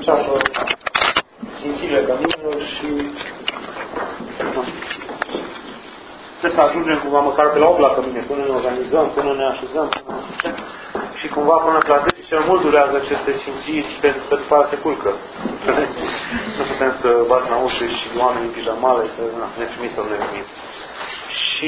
înceapă Sfințirile Căminilor și trebuie să ajungem cumva măcar pe la 8 la cămine, până ne organizăm, până ne așezăm, și cumva până la 10 cel mult durează aceste sfințiri, pentru că după aia se culcă. Nu putem să batem la ușă și oamenii în pijamale, că ne trimis sau ne trimis. Și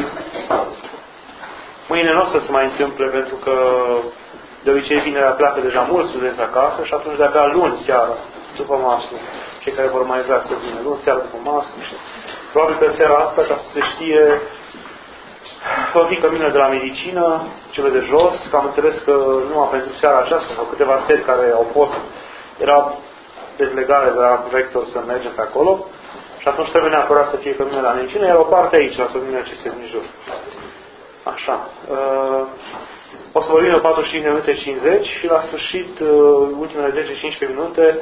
mâine nu o să se mai întâmple, pentru că de obicei vinerea pleacă deja mulți studenți acasă și atunci de-abia luni seara, după masă, cei care vor mai vrea să vină, luni seara după masă. Și probabil că seara asta, ca să se știe, vor fi căminele de la medicină, cele de jos, că am înțeles că numai pentru seara aceasta sau câteva seri care au fost, era dezlegare de la rector să mergem pe acolo și atunci trebuie neapărat să fie căminele la medicină, iar o parte aici, la căminele acestea din jur. Așa. O să vorbim de 45 de minute 50 și la sfârșit, ultimele 10-15 minute,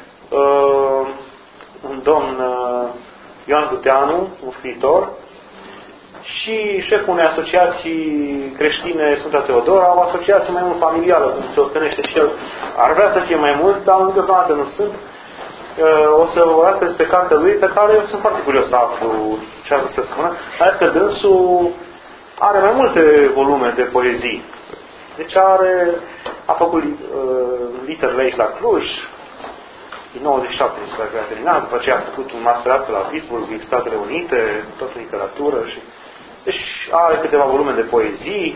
un domn Ioan Guteanu, un scriitor, și șeful unei asociații creștine, Sfânta Teodora, o asociație mai mult familială, cum se ostenește și el. Ar vrea să fie mai mult, dar deocamdată nu sunt. O să vorbească despre cartea lui, pe care eu sunt foarte curios să aflu ce ar să spună. Dar că dânsul are mai multe volume de poezii. Deci a făcut literele aici la Cluj, din 97 s-a terminat, după aceea a făcut un masterat la Pittsburgh, din Statele Unite, tot în literatură. Deci are câteva volume de poezii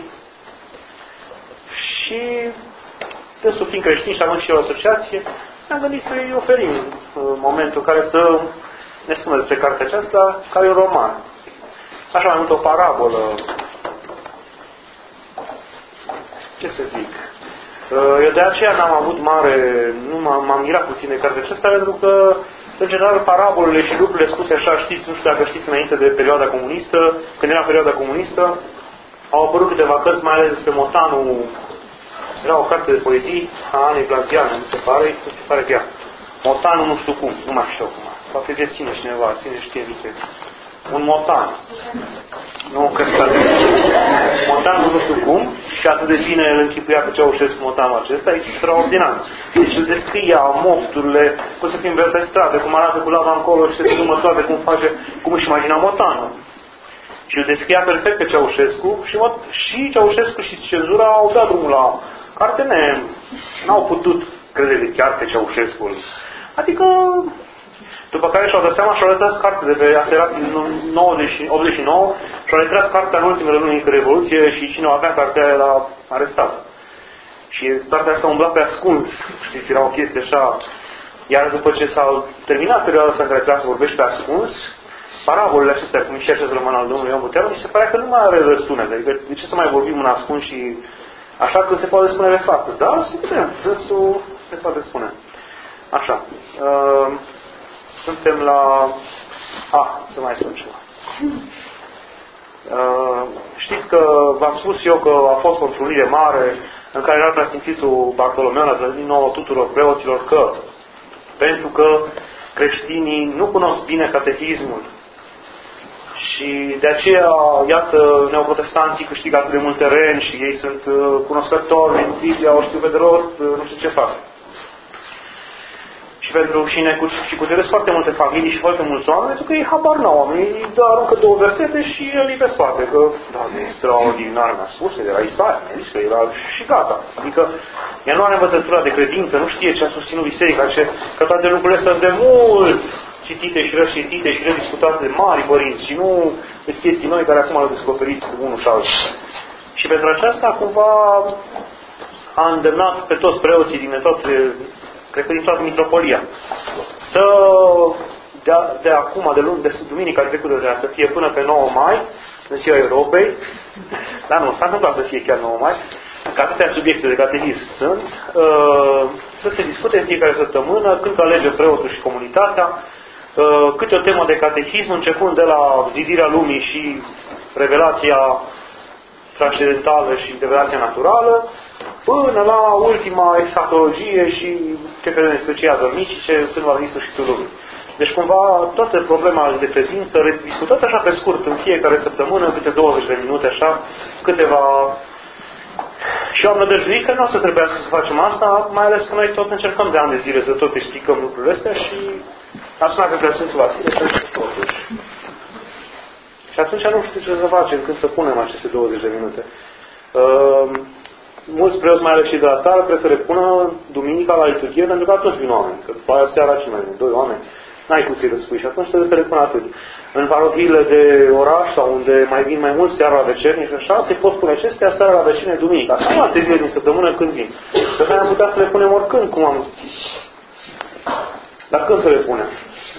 și dânsul fiind creștin și având și o asociație, ne-am gândit să-i oferim momentul în care să ne spună despre cartea aceasta, care e un roman. Așa mai mult o parabolă. Ce să zic? Eu de aceea n-am avut nu m-am mirat puțin de cartea aceasta, pentru că, în general, parabolele și lucrurile spuse așa, știți, nu știu dacă știți, înainte de perioada comunistă, când era perioada comunistă, au apărut câteva cărți, mai ales despre Motanul. Era o carte de poezii a Anei Blaziane, mi se pare că ea. Motanul nu știu cum, nu mai știu acum. Poate deține cineva, știe zice. Un motan. Nu, că motanul nu știu cum, și atât de bine îl închipuia pe Ceaușescu motanul acesta, e extraordinar. Deci îl descria mofturile, cum să fim pe stradă, cum arată cu lava încolo și se filmă toate, cum își imagina motanul. Și îl descria perfect pe Ceaușescu și Ceaușescu și cenzura au dat drumul la carte, n-au putut crede chiar pe Ceaușescu. Adică, după care și-au dat seama și-au retras carte de pe asta din 89 și-au retras cartea în ultimele luni în Revoluție și cine o avea cartea era arestat. Și cartea asta umbla pe ascuns. Știți, era o chestie așa. Iar după ce s-a terminat perioada asta în care trebuia să vorbești pe ascuns, parabolele acestea, cum și acest roman al domnului Ioan Guteanu, mi se pare că nu mai are răsunet. Adică de ce să mai vorbim în ascuns și așa că se poate spune de față. Da, să putem. Dânsul se poate spune. Așa. Suntem la... să mai spun ceva. Știți că v-am spus eu că a fost o întrunire mare în care era preasfințitul Bartolomeu a zis nouă tuturor preoților că pentru că creștinii nu cunosc bine catehismul și de aceea, iată, neoprotestanții câștigă atât de mult teren și ei sunt cunoscători din Biblia, o știu pe de rost, nu știu ce fac. Și cuceresc foarte multe familii și foarte mulți oameni, pentru că ei habar n-au oamenii, îi aruncă două versete și el îi pe spate, că da, e extraordinar, mi-a spus, era Isaia, mi-a zis că era și gata. Adică ea nu are învățătura de credință, nu știe ce a susținut biserica, că toate lucrurile sunt de mult citite și răcitite și rediscutate de mari părinți și nu sunt chestii noi care acum le-au descoperit unul și altul. Și pentru aceasta cumva a îndemnat pe toți preoții din toate, cred că din toată mitropolia, să de acum, de duminica trecută de să fie până pe 9 mai, în ziua Europei, dar nu, s-a întâmplat să fie chiar 9 mai, că atâtea subiecte de catehism sunt, să se discute în fiecare săptămână, când alege preotul și comunitatea, câte o temă de catehism, începând de la zidirea lumii și revelația transcendentală și revelația naturală, până la ultima escatologie și ce credem despre cei adormiți și ce sunt la sfârșitul lumii. Deci cumva toată problema de credință discutată așa pe scurt în fiecare săptămână, câte 20 de minute așa, câteva Și eu am nădăjduit că nu o să trebuiască să facem asta, mai ales că noi tot încercăm de ani de zile să tot explicăm lucrurile astea și a sunat că Sfântul Vasile și a totuși. Și atunci nu știu ce să facem, când să punem aceste 20 de minute. Mulți preoți, mai ales și de la țară, trebuie să le pună duminica la liturghie, pentru că atunci vin oameni. Că după aia seara ce mai vin? 2 oameni. N-ai cum să-i răspui și atunci trebuie să le pună atât. În parohiile de oraș sau unde mai vin mai mult seara la vecernie și așa, se pot pune acestea seara la vecernie duminica. Sau alte zile din săptămână când vin. Să am putea să le punem oricând, cum am zis. Dar când să le punem?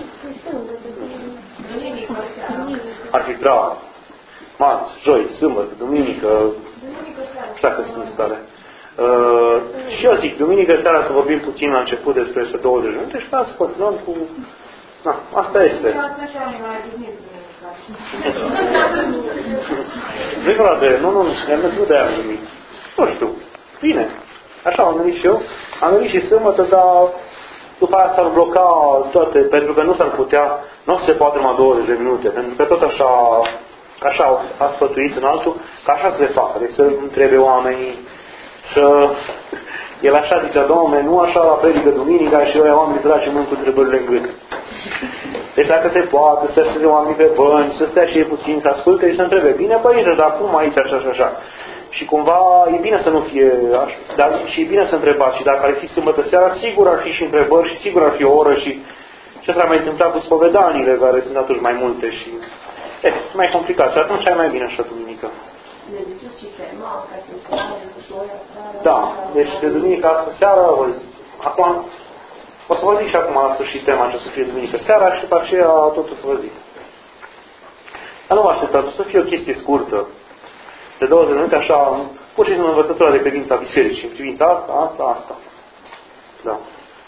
Ar fi grav. Marți, joi, sâmbătă, duminică, știu că sunt stare. Și eu zic, duminică seara să vorbim puțin la început despre aceste 20 de minute și să continuăm cu... Na, asta este. Nu-i frate, nu, nu de aia nimic. Nu știu, bine. Așa am gândit și eu. Am gândit și sâmbătă, dar după aia s-ar bloca toate, pentru că nu s-ar putea, nu se poate numai 20 de minute, pentru că tot așa a sfătuit în altul, că așa se facă, deci să întrebe oamenii, să... El așa zicea, Doamne, nu așa la predică duminica și eu oamenii trage mâini cu întrebările în gât. Deci dacă se poate, să se oamenii pe bănci, să stea și ei puțin, să asculte și să întrebe, bine, părinte, dar cum aici, așa și așa? Și cumva e bine să nu fie așa, dar și e bine să întrebați. Și dacă ar fi sâmbătă seara, sigur ar fi și întrebări și sigur ar fi o oră și ce s-ar mai întâmpla cu spovedaniile, care sunt atunci mai multe și... E mai complicat și atunci e mai bine așa duminică. Da, deci de duminica asta seara, acum, o să vă zic și acum la sfârșit tema ce să fie duminică seara și după aceea totul să vă zic. Dar nu vă așteptați, o să fie o chestie scurtă, de 20 de minute, așa, pur și simplu învățătura de credință a bisericii, în privința asta. Da.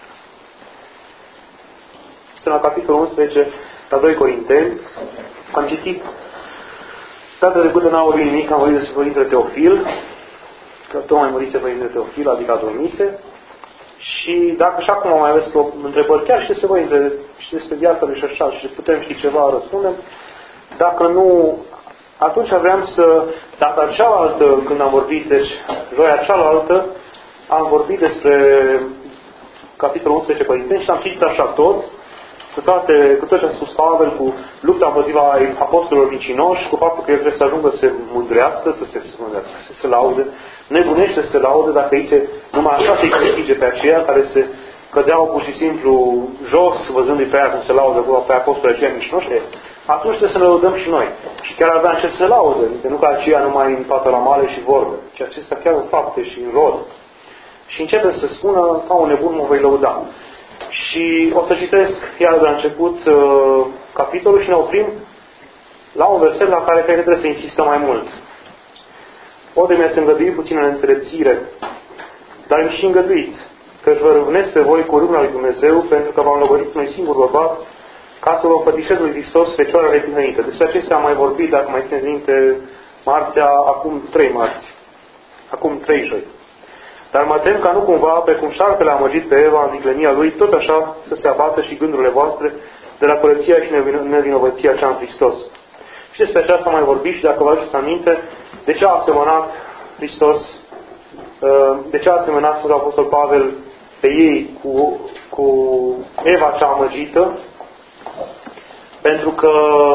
Suntem la capitolul 11, la 2 Corinteni, am citit data trecută n-a vorbit nimic, am vorbit despre Părintele Teofil, că tocmai murise Părintele Teofil, adică adormise. Și dacă așa cum am mai ales întrebări chiar și despre Părintele și despre viața lui și așa, și putem ști ceva, răspundem. Dacă nu, atunci aveam să, data cealaltă, când am vorbit, deci joia cealaltă, am vorbit despre capitolul 11 Părinteni și am citit așa tot, cu tot ce a spus Pavel, cu lupta împotriva apostolilor mincinoși, cu faptul că el trebuie să ajungă să se mândrească, să se laude, nebunește să se laude, dacă îi numai așa să-i câștige pe aceia care se cădeau pur și simplu jos, văzându-i pe aia cum se laudă pe apostolii aceia mincinoși, atunci trebuie să ne laudăm și noi. Și chiar aveam ce să se laude, adică nu ca aceia numai în fată la mare și vorbe, ci acestea chiar în fapte și în rod. Și începe să spună, ca un nebun mă voi lăuda. Și o să citesc iar de la început capitolul și ne oprim la un verset la care cred că trebuie să insistăm mai mult. Ode mi-ați îngăduit puțină neînțelepțire, dar îmi și îngăduiți că își vă râvnesc pe voi cu râvna lui Dumnezeu, pentru că v-am lăbărit unui singur bărbat, ca să vă împătișez lui Hristos Fecioara retihănită. Despre acestea am mai vorbit, dacă mai țineți minte, marțea, acum 3 marți, acum 3 joi. Dar mă tem ca nu cumva, pe cum șarpele a amăgit pe Eva în viclenia lui, tot așa să se abată și gândurile voastre de la curăția și nevinovăția cea în Hristos. Și despre aceasta am mai vorbit și dacă vă aduceți aminte, de ce a asemănat Hristos, de ce a asemănat Sfântul Apostol Pavel pe ei cu Eva cea amăgită? Pentru că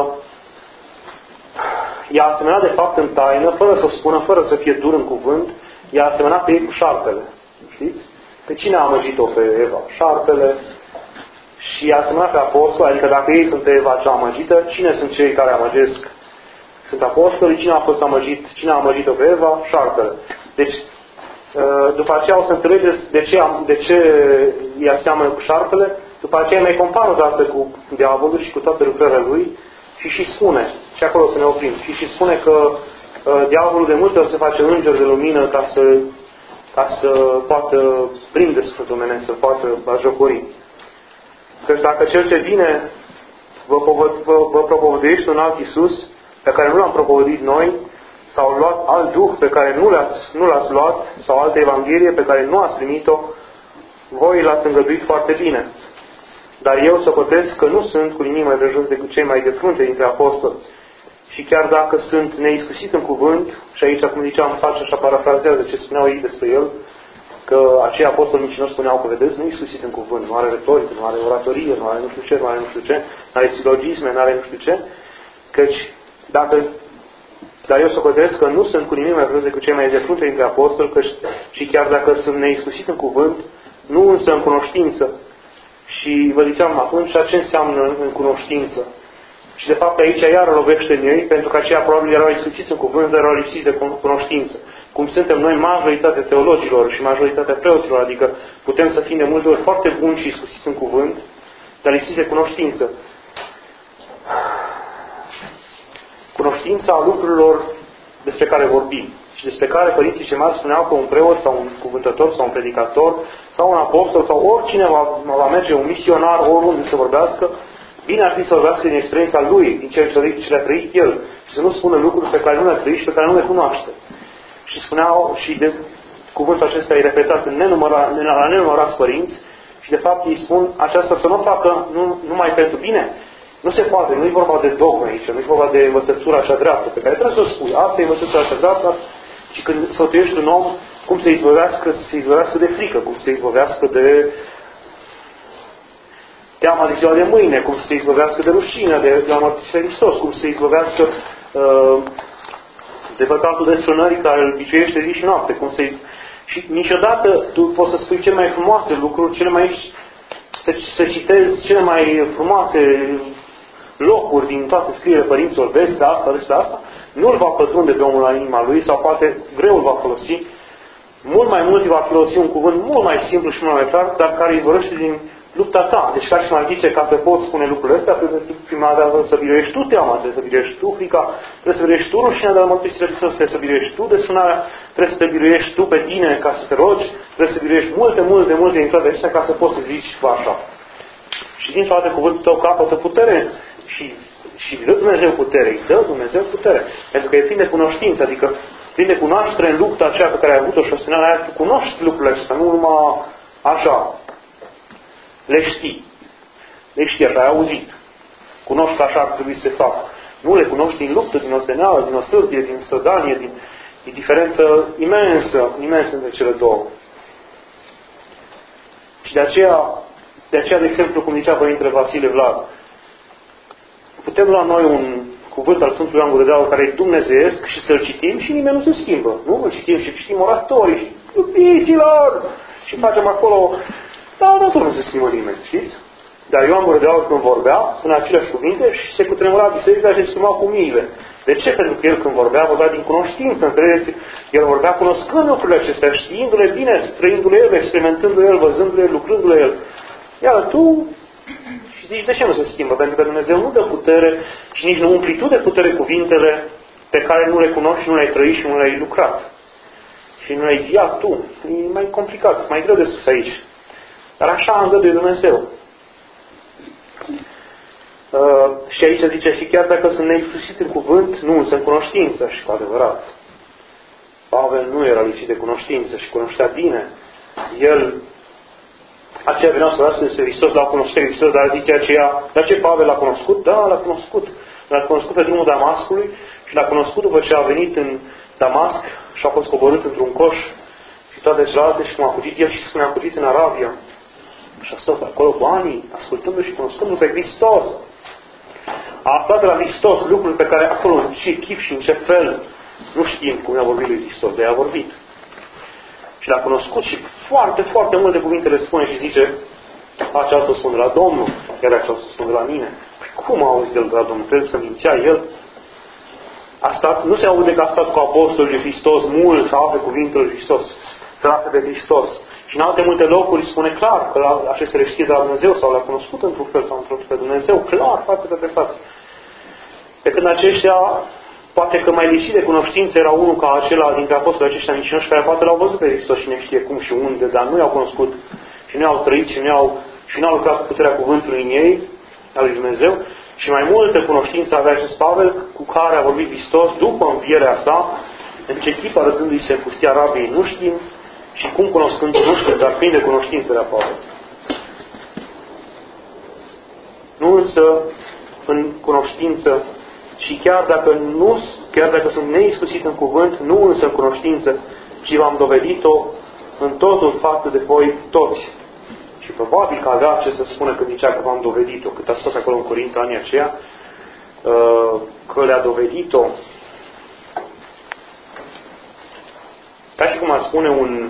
i-a asemănat de fapt în taină, fără să o spună, fără să fie dur în cuvânt, i-a asemănat pe ei cu șarpele. Știți? Pe cine a amăgit-o pe Eva? Șarpele. Și i-a asemănat pe apostoli, adică dacă ei sunt pe Eva cea amăgită, cine sunt cei care amăgesc? Sunt apostolii, cine a fost amăgit? Cine a amăgit-o pe Eva? Șarpele. Deci, după aceea o să înțelegeți de ce i-a seamănă cu șarpele, după aceea mai compară odată cu diavolul și cu toate lucrările lui și spune, și acolo să ne oprim, și spune că diavolul de multe ori se face înger de lumină ca să poată prinde sufletul omenesc, să poată bajocori. Căci dacă cel ce vine vă propovăduiește un alt Iisus, pe care nu l-am propovăduit noi, sau luat alt duh pe care nu l-ați luat, sau altă evanghelie pe care nu ați primit-o, voi l-ați îngăduit foarte bine. Dar eu socotesc că nu sunt cu nimic mai de jos decât cei mai de frunte dintre apostoli. și chiar dacă sunt neiscusit în cuvânt, și aici, cum ziceam, face așa, parafrazează ce spuneau ei despre el, că acei apostoli mincinoși spuneau că, vedeți, nu e iscusit în cuvânt, nu are retorică, nu are oratorie, nu are nu știu ce, nu are nu știu ce, nu are silogisme, nu are nu știu ce, căci dar eu socotesc că nu sunt cu nimic mai presus decât cei mai zefrunte dintre apostoli, și chiar dacă sunt neiscusit în cuvânt, nu însă în cunoștință. Și vă ziceam atunci ce înseamnă în cunoștință. Și de fapt aici iar lovește în ei, pentru că aceia probabil erau iscusiți în cuvânt, dar erau lipsiți de cunoștință. Cum suntem noi majoritatea teologilor și majoritatea preoților, adică putem să fim de multe ori foarte buni și iscusiți în cuvânt, dar lipsiți de cunoștință. Cunoștința lucrurilor despre care vorbim și despre care părinții cei mari spuneau că un preot sau un cuvântător sau un predicator sau un apostol sau oricine va merge, un misionar, oriunde să vorbească, bine ar fi să vorbească din experiența lui, din ce le-a trăit el și să nu spună lucruri pe care nu le-a trăit și pe care nu le cunoaște. Și spuneau, și de cuvântul acesta e repetat la nenumărați părinți și de fapt ei spun aceasta să nu o facă numai pentru bine. Nu se poate, nu e vorba de dogmă aici, nu e vorba de învățătura cea dreaptă, pe care trebuie să o spui. Asta e învățătura cea dreaptă, și când sfătuiești un om, cum să izbăvească de frică, cum să izbăvească de teama de ziua de mâine, cum să izbăvească de rușine, de la mărturisirea Hristos, cum să izbăvească de păcatul desfrânării care îl biciuiește zi și noapte, și niciodată tu poți să spui cele mai frumoase lucruri, să citezi cele mai frumoase locuri din toate scrierile părinților despre asta, nu îl va pătrunde pe omul la inima lui sau poate greu îl va folosi. Mult mai mult îi va folosi un cuvânt mult mai simplu și mult mai clar, dar care izvorăște din lupta ta. Deci ca și mai zice, ca să poți spune lucrurile astea, trebuie prima dată să biruiești tu teama, trebuie să biruiești tu frica, trebuie să biruiești tu rușinea de la mărturisirea Hristos, trebuie să biruiești tu desfrânarea, trebuie să te biruiești tu pe tine ca să te rogi, trebuie să biruiești multe din toate acestea ca să poți să zici așa. Și din toate cuvântul tău capătă putere și dă Dumnezeu putere, îi dă Dumnezeu putere. Pentru că e plin de cunoștință, adică plin de cunoaștere în lupta aceea pe care ai avut-o și o spunea la ea, tu cunoști lucrurile acestea, nu numai așa. Le știi așa, ai auzit. Cunoști că așa ar trebui să se facă. Nu le cunoști din luptă, din osteneală, din osârdie, din strădanie, din diferență imensă între cele două. Și de aceea, de exemplu, cum zicea Părintele Vasile Vlad, putem lua noi un cuvânt al Sfântului Ioan Gură de Aur care e dumnezeiesc și să-l citim și nimeni nu se schimbă. Nu? Îl citim și citim oratorii și iubiților și facem acolo. Dar nu se schimbă nimeni, știți? Dar Ioan Gură de Aur când vorbea, în aceleași cuvinte și se cutremura biserica și se schimba cu miile. De ce? Pentru că el când vorbea din cunoștință. El vorbea cunoscând lucrurile acestea, știindu-le bine, trăindu-le el, experimentându-le el, văzându-le el, lucrându-le el. Iar tu și zici, de ce nu se schimbă? Pentru că Dumnezeu nu dă putere și nici nu umpli tu de putere cuvintele pe care nu le cunoști, nu le-ai trăit și nu le-ai lucrat. Și nu le-ai viat tu. E mai complicat, mai greu de spus aici. Dar așa îngăduie Dumnezeu. Și aici zice, și chiar dacă sunt neiscusit în cuvânt, nu însă în cunoștință. Și cu adevărat. Pavel nu era lipsit de cunoștință și cunoștea bine. El, aceea veneau să lasă despre Hristos, l-a cunoscut Hristos, dar zice aceea, dar ce Pavel l-a cunoscut? Da, l-a cunoscut. L-a cunoscut pe drumul Damascului și l-a cunoscut după ce a venit în Damasc și a fost coborât într-un coș și toate celelalte și cum a fugit el și spune, a fugit în Arabia. Și a stat acolo cu ani, ascultându-l și cunoscându-l pe Hristos. A aflat de la Hristos lucruri pe care acolo, în ce chip și în ce fel, nu știm cum i-a vorbit lui Hristos, de i-a vorbit. Și l-a cunoscut și foarte, foarte multe cuvinte le spune și zice, aceasta o spun de la Domnul, iar aceasta o spun de la mine. Păi cum a auzit el de la Domnul? Trebuie să mințea el? Nu se aude că a stat cu apostolul lui Hristos mult să afle cuvintele lui Hristos, să afle de Hristos. Și în alte multe locuri spune clar că acesta le știe de la Dumnezeu sau l-a cunoscut într-un fel sau într-un fel pe Dumnezeu, clar, față pe față. Pe când aceștia, poate că mai lipsit de cunoștință era unul ca acela dintre apostolii aceștia mincinoși care poate l-au văzut pe Hristos și ne știe cum și unde, dar nu i-au cunoscut și nu i-au trăit și nu au lucrat cu puterea cuvântului în ei, al lui Dumnezeu. Și mai multă cunoștință avea acest Pavel cu care a vorbit Hristos după învierea sa, în ce chip arătându-i se pustia Arabiei nu știm, și cum cunoscând nu știu, dar plin de cunoștință de Pavel. Nu însă în cunoștință și chiar dacă sunt neiscusit în cuvânt, nu însă în cunoștință, ci v-am dovedit-o în totul față de voi toți. Și probabil că avea ce să spună când zicea că v-am dovedit-o, cât a stat acolo în Corint anii aceia, că le-a dovedit-o. Ca și cum ar spune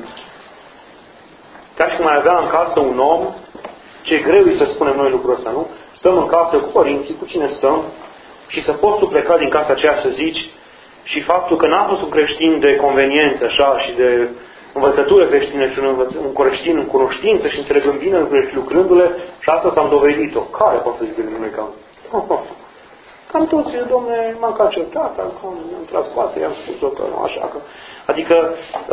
ca și cum ai avea în casă un om, ce greu e să spunem noi lucrul ăsta, nu? Stăm în casă cu părinții, cu cine stăm, și să poți tu pleca din casa aceea să zici, și faptul că n-a fost un creștin de conveniență, așa, și de învățătură creștină, ci un creștin în cunoștință și înțelegând bine lucrurile și lucrându-le, și asta s-am dovedit-o. Care poate să zic de noi cam? Cam toți, domne, m-am cam certat, am intrat spate, i-am spus-o că nu, așa că... Adică,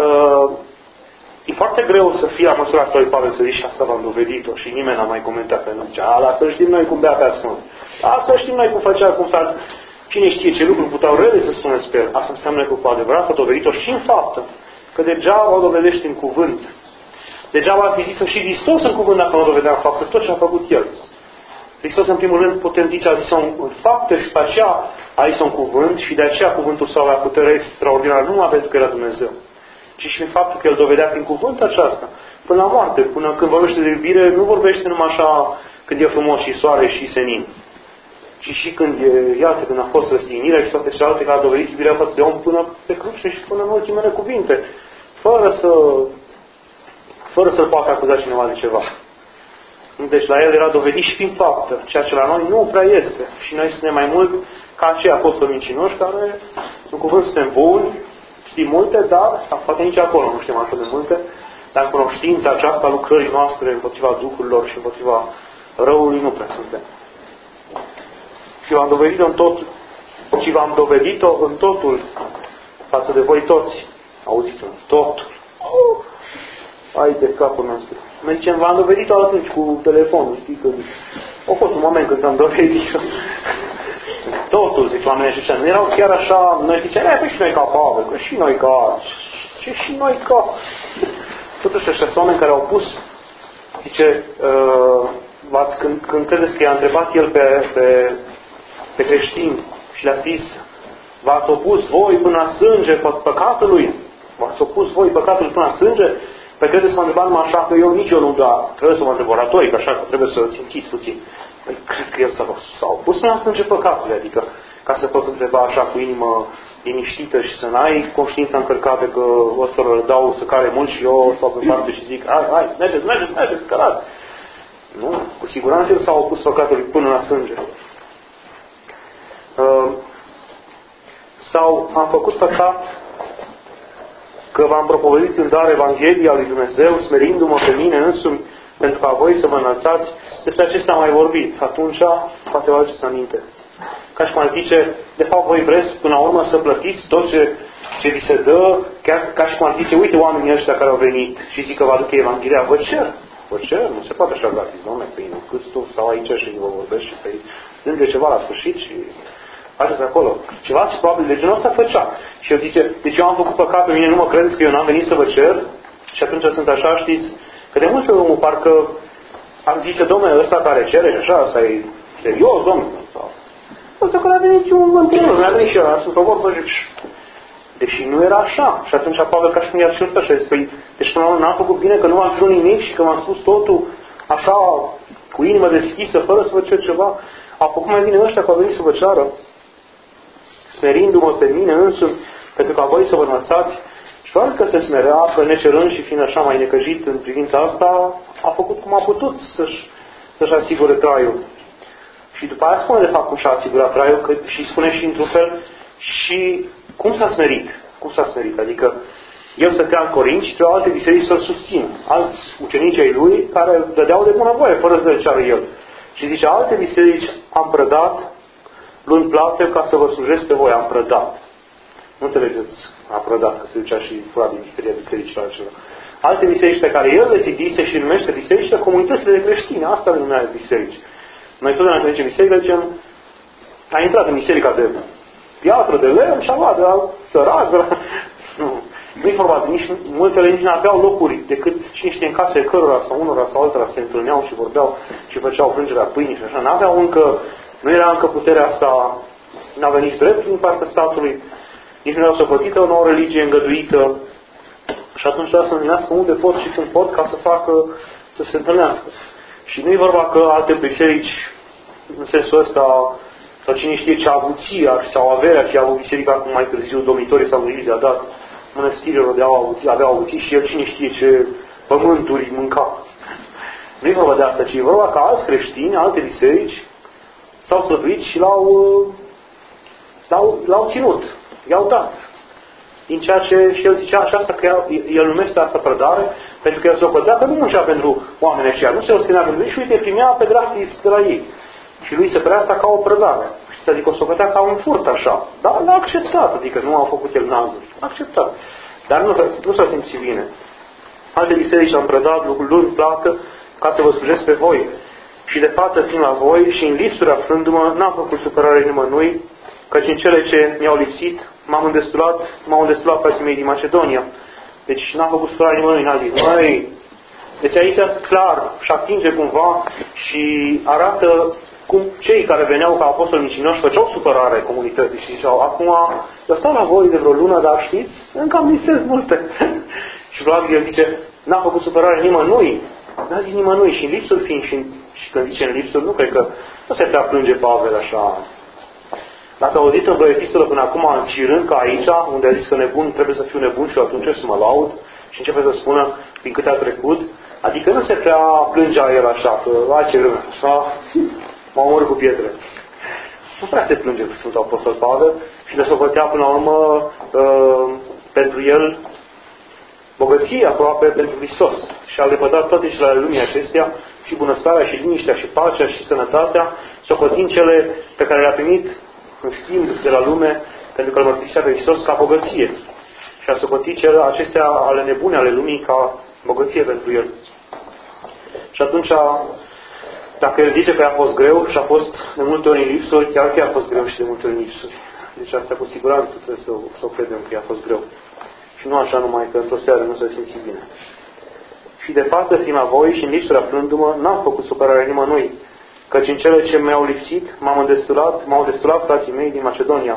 e foarte greu să fie la măsura asta lui Pavel să zici și asta v-am dovedit-o și nimeni n-a mai comentat pe nu. Asta știm noi cum bea pe ascuns. Asta știm noi cum făcea, cum s-a... Cine știe ce lucruri puteau rele să spună despre el. Asta înseamnă că cu adevărat a dovedit-o și în faptă. Că degeaba o dovedești în cuvânt. Degeaba ar fi zis și Hristos în cuvânt dacă nu o dovedea în faptă tot ce a făcut El. Hristos în primul rând putem zice a zis-o în faptă și pe aceea a zis-o în cuvânt și de aceea cuvântul său avea putere extraordinară, nu numai pentru că era Dumnezeu, ci și în faptul că El dovedea prin cuvânt aceasta. Până la moarte, până când vorbește de iubire, nu vorbește numai așa când e frumos și soare și senin. Ci și când a fost răstignirea și toate celelalte care a dovedit iubirea față de om până pe cruce și până în ultimele cuvinte. Fără să-l poată acuza cineva de ceva. Deci la el era dovedit și prin faptă, ceea ce la noi nu prea este. Și noi suntem mai mult ca aceia apostoli mincinoși care, în cuvânt, suntem buni, știm multe, dar, sau poate nici acolo nu știm așa de multe, dar în cunoștința aceasta lucrării noastre împotriva duhurilor și împotriva răului nu prea suntem. Și v-am dovedit-o în totul. Și v-am dovedit-o în totul față de voi toți. Auziți-o, în totul. Hai de capul nostru. Noi zicem, v-am dovedit-o atunci cu telefonul, știi că a fost un moment când s-am dovedit-o. Totul, zic oamenii ăștia. Nu erau chiar așa, noi ziceam, pe și noi ca Pavel, că și noi ca... Ce și noi ca... Totuși ăștia sunt oameni care au pus, zice, când credeți că i-a întrebat el pe creștini și le-a zis, v-ați opus voi până la sânge păcatului? V-ați opus voi păcatului până la sânge? Păi credeți să mă întrebat numai așa că eu nu, dar trebuie să mă întreb oratoric, așa că trebuie să simțiți puțin. Păi cred că el s-a opus până la sânge păcatului, adică ca să poți întreba așa cu inimă liniștită și să n-ai conștiința încărcată că o să-l dau să care mult și eu stau pe parte și zic, hai, mergeți, cărați. Nu, cu siguranță el s-a opus păcatului până la sânge. Sau am făcut păcat că v-am propovăduit în dar Evanghelia lui Dumnezeu, smerindu-mă pe mine însumi, pentru ca voi să vă înălțați. Despre acestea am mai vorbit. Atunci, poate vă aduceți aminte. Ca și cum ar zice, de fapt voi vreți până la urmă să plătiți tot ce vi se dă, chiar ca și cum ar zice, uite oamenii ăștia care au venit și zic că vă aduc Evanghelia, vă cer, nu se poate așa gratis, doamne, pe ei, cât tu stau aici și vă vorbesc și pe ei, strânge ceva la sfârșit și faceți acolo. Ceva ce probabil de genul ăsta făcea. Și el zice, deci eu am făcut păcat pe mine, nu mă credeți că eu n-am venit să vă cer? Și atunci sunt așa, știți, că de multe ori omul parcă ar zice, domnule, ăsta care cere și așa, ăsta e serios, domnule, sau ăsta că n-a venit un mântuitor, n-a venit și ăla, sunt o vorbă, deși nu era așa. Și atunci Pavel ca și cum i-a cerut așa, zice, deci până la urmă n-am făcut bine că nu am cerut nimic și că m-am spus totul așa, cu inimă deschisă, fără să vă cer ceva. A făcut mai bine ăștia că au venit să vă ceară, smerindu-mă pe mine însumi, pentru ca voi să vă înălțați. Și doar că se smerea, că necerând și fiind așa mai necăjit în privința asta, a făcut cum a putut să-și asigure traiul. Și după aia spune de fapt cum și-a asigurat traiul, că și spune și într-un fel și cum s-a smerit. Cum s-a smerit? Adică el stătea în Corint și trebuia alte biserici să-l susțină. Alți ucenici ai lui care dădeau de bunăvoie, fără să le ceară el. Și zice, alte biserici am prădat, luând plată ca să vă slujesc pe voi, am prădat. Nu înțelegeți, a prădat, că se ducea și fura din bisericile acelea. Alte biserici pe care el le zidise și numește bisericile, comunitățile de creștini, asta le numea biserici. Noi totdeauna când zicem biserică, zicem, a intrat în biserica de piatră, de lemn și a luat de la sărac, de la... Nu-i vorba, multele nici n-aveau locuri decât cine știe în case cărora sau unora sau altora se întâlneau și vorbeau și făceau frângerea pâinii și așa. Nu era încă puterea asta n-a venit drept din partea statului, nici nu le-au socotită o nouă religie îngăduită. Și atunci trebuie să întâlnească unde pot și când pot ca să facă, să se întâlnească. Și nu e vorba că alte biserici, în sensul ăsta, sau cine știe ce avuția sau averea ce a avut biserica acum mai târziu, domnitorii sau lui a dat mănăstirilor de avea avuții și el cine știe ce pământuri mânca. Nu e vorba de asta, ci e vorba că alți creștini, alte biserici s-au slăbit și l-au ținut, i-au dat. Din ceea ce și el zicea așa, asta că el numește asta prădare, pentru că el se ocătea că nu muncea pentru oamenii aceia, nu se ostinea pentru ei și uite, primea pe gratis de la ei. Și lui se părea asta ca o prădare. Adică o socotea ca un furt așa. Dar l-a acceptat, adică nu a făcut el nazuri. A acceptat. Dar nu s-a simțit bine. Alte biserici am prădat luni plată ca să vă slujesc pe voi. Și de față fiind la voi și în lipsuri aflându-mă, n-am făcut supărare nimănui, căci în cele ce mi-au lipsit, m-au îndestulat frații mei din Macedonia. Deci n-am făcut supărare nimănui, n-a zis, măi, deci aici clar și atinge cumva și arată cum cei care veneau ca apostoli mincinoși făceau supărare comunității și ziceau, acum eu stau la voi de vreo lună, dar știți, încă am lisez multe. Și probabil el zice, n-a făcut supărare nimănui, n-a zis nimănui și în lipsuri fiind și când zice în lipsuri, nu cred că nu se prea plânge Pavel așa. L-ați auzit în vreo epistolă până acum încirând ca aici, unde a zis că nebun trebuie să fiu nebun și atunci să mă laud și începe să spună prin câte a trecut, adică nu se prea plângea el așa, că la ce vreme, așa, m-a omorât cu pietre. Nu prea se plânge cu Sfântul Apostol Pavel și le socotea până la urmă pentru el bogăție aproape pentru Hristos. Și a lepădat toate celelalte lumii acestea și bunăstarea și liniștea și pacea și sănătatea, socotind cele pe care le-a primit în schimb de la lume pentru că îl mărturisea pe Hristos ca bogăție. Și a socotit cele acestea ale nebune ale lumii ca bogăție pentru el. Și atunci dacă el zice că a fost greu și a fost de multe ori în lipsuri, chiar a fost greu și de multe ori în lipsuri. Deci asta cu siguranță trebuie să o credem că a fost greu. Și nu așa numai că într-o seară nu se simți bine. Și de față fiind la voi și în lipsuri aflându-mă, n-am făcut supărare nimănui, căci în cele ce mi-au lipsit m-au destulat frații mei din Macedonia.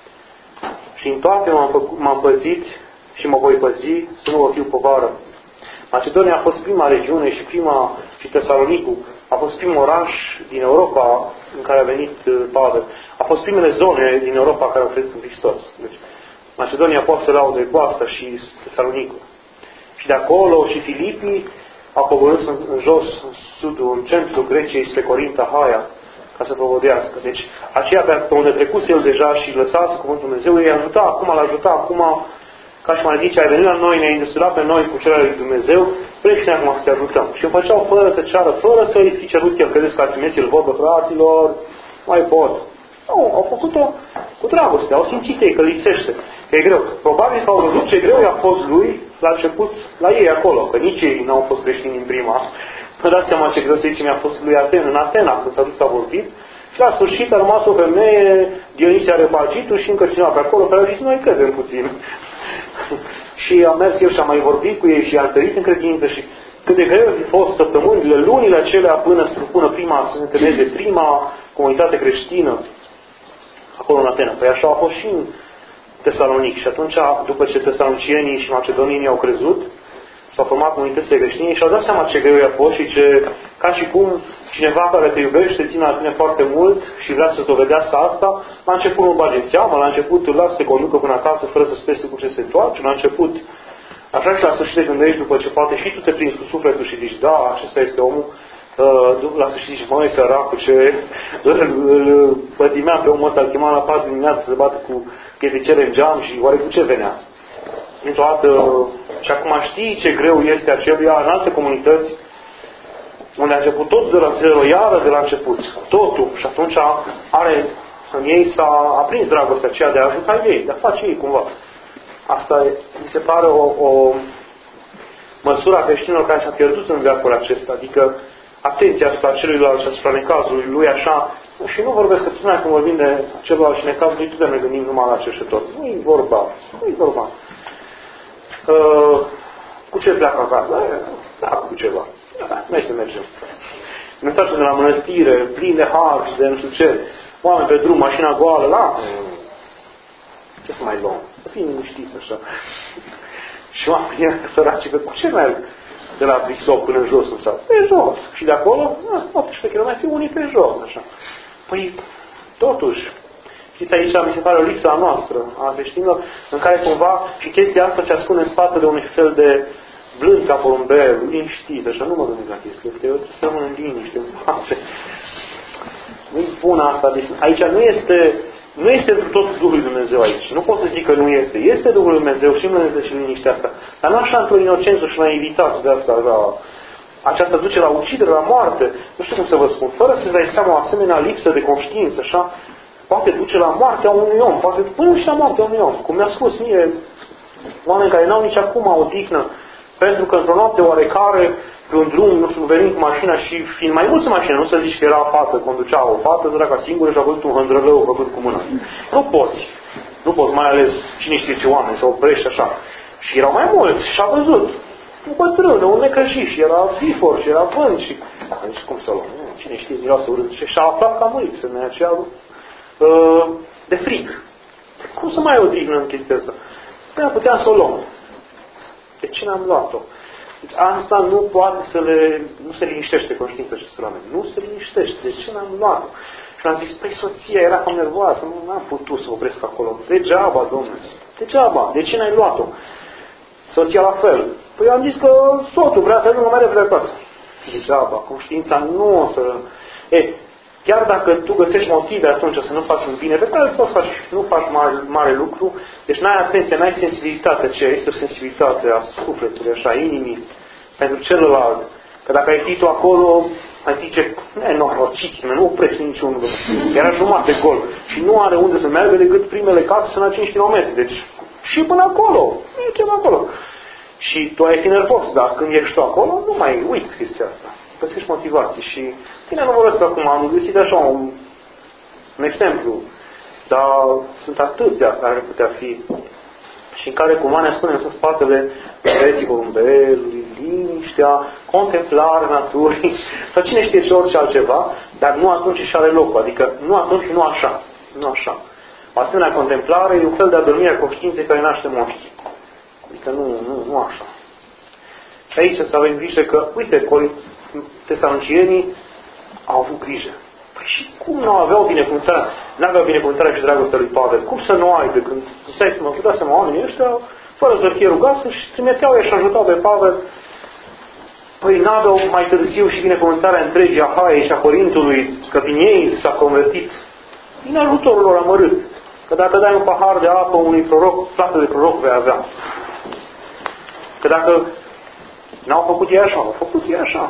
Și în toate m-am păzit și mă voi păzi să nu vă fiu povară. Macedonia a fost prima regiune și Tesalonicul a fost primul oraș din Europa în care a venit Pavel. A fost primele zone din Europa care au credit în Hristos. Deci, Macedonia poate să laude cu asta și Tesalonicul. Și de acolo și Filipii au coborât în jos, în sudul, în centrul Greciei, spre Corinta, Haia, ca să provodească. Deci, aceea pe unde trecuse el deja și lăsați cuvântul Dumnezeu, îi ajuta acum, ca și mai zice, ai venit la noi, ne-ai industriat pe noi cu cererea lui Dumnezeu, vrei și ne acum să te ajutăm. Și o făceau fără să ceară, fără să îi fi cerut el, credeți că Arhimedes îl vorbă, fraților, mai pot. Nu, au făcut-o cu dragoste, au simțit ei că lipsește, că e greu. Probabil că au văzut ce greu i-a fost lui la început, la ei acolo, că nici ei n-au fost creștini în prima. Vă dați seama ce greu să zice mi-a fost lui în Atena, când s-a dus a vorbit. Și la sfârșit a rămas o femeie, Dionisia Areopagitul și încă cineva pe acolo, care a zis, noi credem puțin. Și a mers el și a mai vorbit cu ei și a întărit în credință și cât de greu a fost săptămânile, lunile acelea până să se întâlneze prima comunitate creștină acolo în Atena. Păi așa a fost și în Tesalonic. Și atunci, după ce tesalonicienii și macedonienii au crezut, s-au format comunitățile creștine și au dat seama ce greu i-a fost și ca și cum cineva care te iubește, ține la tine foarte mult și vrea să-ți dovedească asta, la început nu bage în seamă, la început îl lasă să te conducă până acasă fără să stezi cu ce se întoarce, la început așa și la sfârșit te gândești după ce poate și tu te prinzi cu sufletul și zici, da, acesta este omul, la sfârșit zici, măi, săracul, ce îl pătimea pe omul ăsta, îl chema la 4 dimineața să se bată cu pietricele în geam și oare cu ce venea? Dintr-o dată, și acum știi ce greu este aceluia în alte comunități unde a început tot de la zero, iară de la început, totul. Și atunci în ei s-a aprins dragostea aceea de a ajuta ei, de a face ei cumva. Asta mi se pare o măsură a creștinilor care și-a pierdut în veacul acesta, adică atenția asupra celuilalt și asupra necazului lui așa, și nu vorbesc că spunea când vorbim de celălalt și necazul lui, tu ne gândim numai la cerșetor. Nu-i vorba. Cu ce pleacă acasă? Da, cu ceva. Noi să mergem. Ne întoarcem de la mănăstire, plin de har și de nu știu ce, oameni pe drum, mașina goală, la... Ce să mai luăm? Să fim liniștiți așa. Și oamenii săraci, cu ce merg de la Visop până în jos în sat? Pe jos. Și de acolo, 18 km, unii pe jos, așa. Păi, totuși, știți, aici mi se pare o lipsă a noastră, a creștinilor, în care cumva, și chestia asta ce ascunde în spatele unui fel de blând ca porumbelul, liniștit, așa, nu mă gândesc la chestia asta, eu trebuie să rămân în liniște, în pace. Nu-i bună asta, deci aici nu este într tot Duhul lui Dumnezeu aici. Nu pot să zic că nu este. Este Duhul lui Dumnezeu și Dumnezeu și liniștea asta. Dar nu așa într-o inocență și naivitate de asta. Aceasta duce la ucidere, la moarte. Nu știu cum să vă spun. Fără să-ți dai seama o asemenea lipsă de conștiință, așa, poate duce la moartea unui om. Poate până și la moartea unui om. Cum mi-a spus mie, oameni care n-au nici acum odihnă, pentru că într-o noapte oarecare, pe un drum, nu știu, venind cu mașina și fiind mai mulți în mașină, nu să zici că era fată, conducea o fată, zăraca singură și a văzut un hândrălău făcut cu mâna. Nu poți. Nu poți, mai ales cine știe ce oameni, să oprești așa. Și erau mai mulți și a văzut. Un bătrân, un necăjit și era vifor și era vânt și... Deci cum să luăm? Cine știe, miroase urât. Și a aflat că a murit femeia aceea de frig. Cum să mai odihnă în chestia asta? Păi puteam să o luăm. De ce n-am luat-o? Deci asta nu poate nu se liniștește conștiința acestor oameni. Nu se liniștește. De ce n-am luat-o? Și am zis, păi soția era cam nervoasă, nu am putut să opresc acolo. Degeaba, domnule. Degeaba. De ce n-ai luat-o? Soția la fel. Păi am zis că soțul vrea să ajungă mai repede acasă. Degeaba. Conștiința nu o să... Chiar dacă tu găsești motive atunci să nu faci un bine, pe care nu faci mare lucru, deci n-ai atenție, n-ai sensibilitate, ce este o sensibilitate a sufletului, așa, a inimii, pentru celălalt. Că dacă ai fi tu acolo, ai zice, nenorociți-mă, nu oprești niciunul. Era jumătate gol. Și nu are unde să meargă decât primele case sunt la 5 km. Deci și până acolo, mergem acolo. Și tu ai fi nervos, dar când ești tu acolo, nu mai uiți chestia asta. Găsești motivații și bine, nu vorbesc acum, am găsit așa un exemplu, dar sunt atâția care ar putea fi și în care cumva ne spunem în spatele pereții porumbelului, liniștea, contemplarea naturii, sau cine știe ce orice altceva, dar nu atunci și are locul, adică nu atunci și nu așa. Nu așa. O asemenea contemplare e un fel de adormire a conștiinței care naște moștri. Adică nu așa. Și aici să avem grijă că, uite, tesaloncienii au avut grijă. Păi și cum nu aveau binecuvântarea? N-aveau binecuvântarea și dragostea lui Pavel. Cum să nu aibă? Când stai să mă putea seama, oamenii ăștia, fără să fie rugați, și trimiteau și ajutau pe Pavel. Păi n-aveau mai târziu și binecuvântarea întregii a Haiei și a Corintului, că din ei s-a convertit din ajutorul lor amărât. Că dacă dai un pahar de apă unui proroc, plată de proroc vei avea. Că dacă n-au făcut ei așa, au făcut ei așa.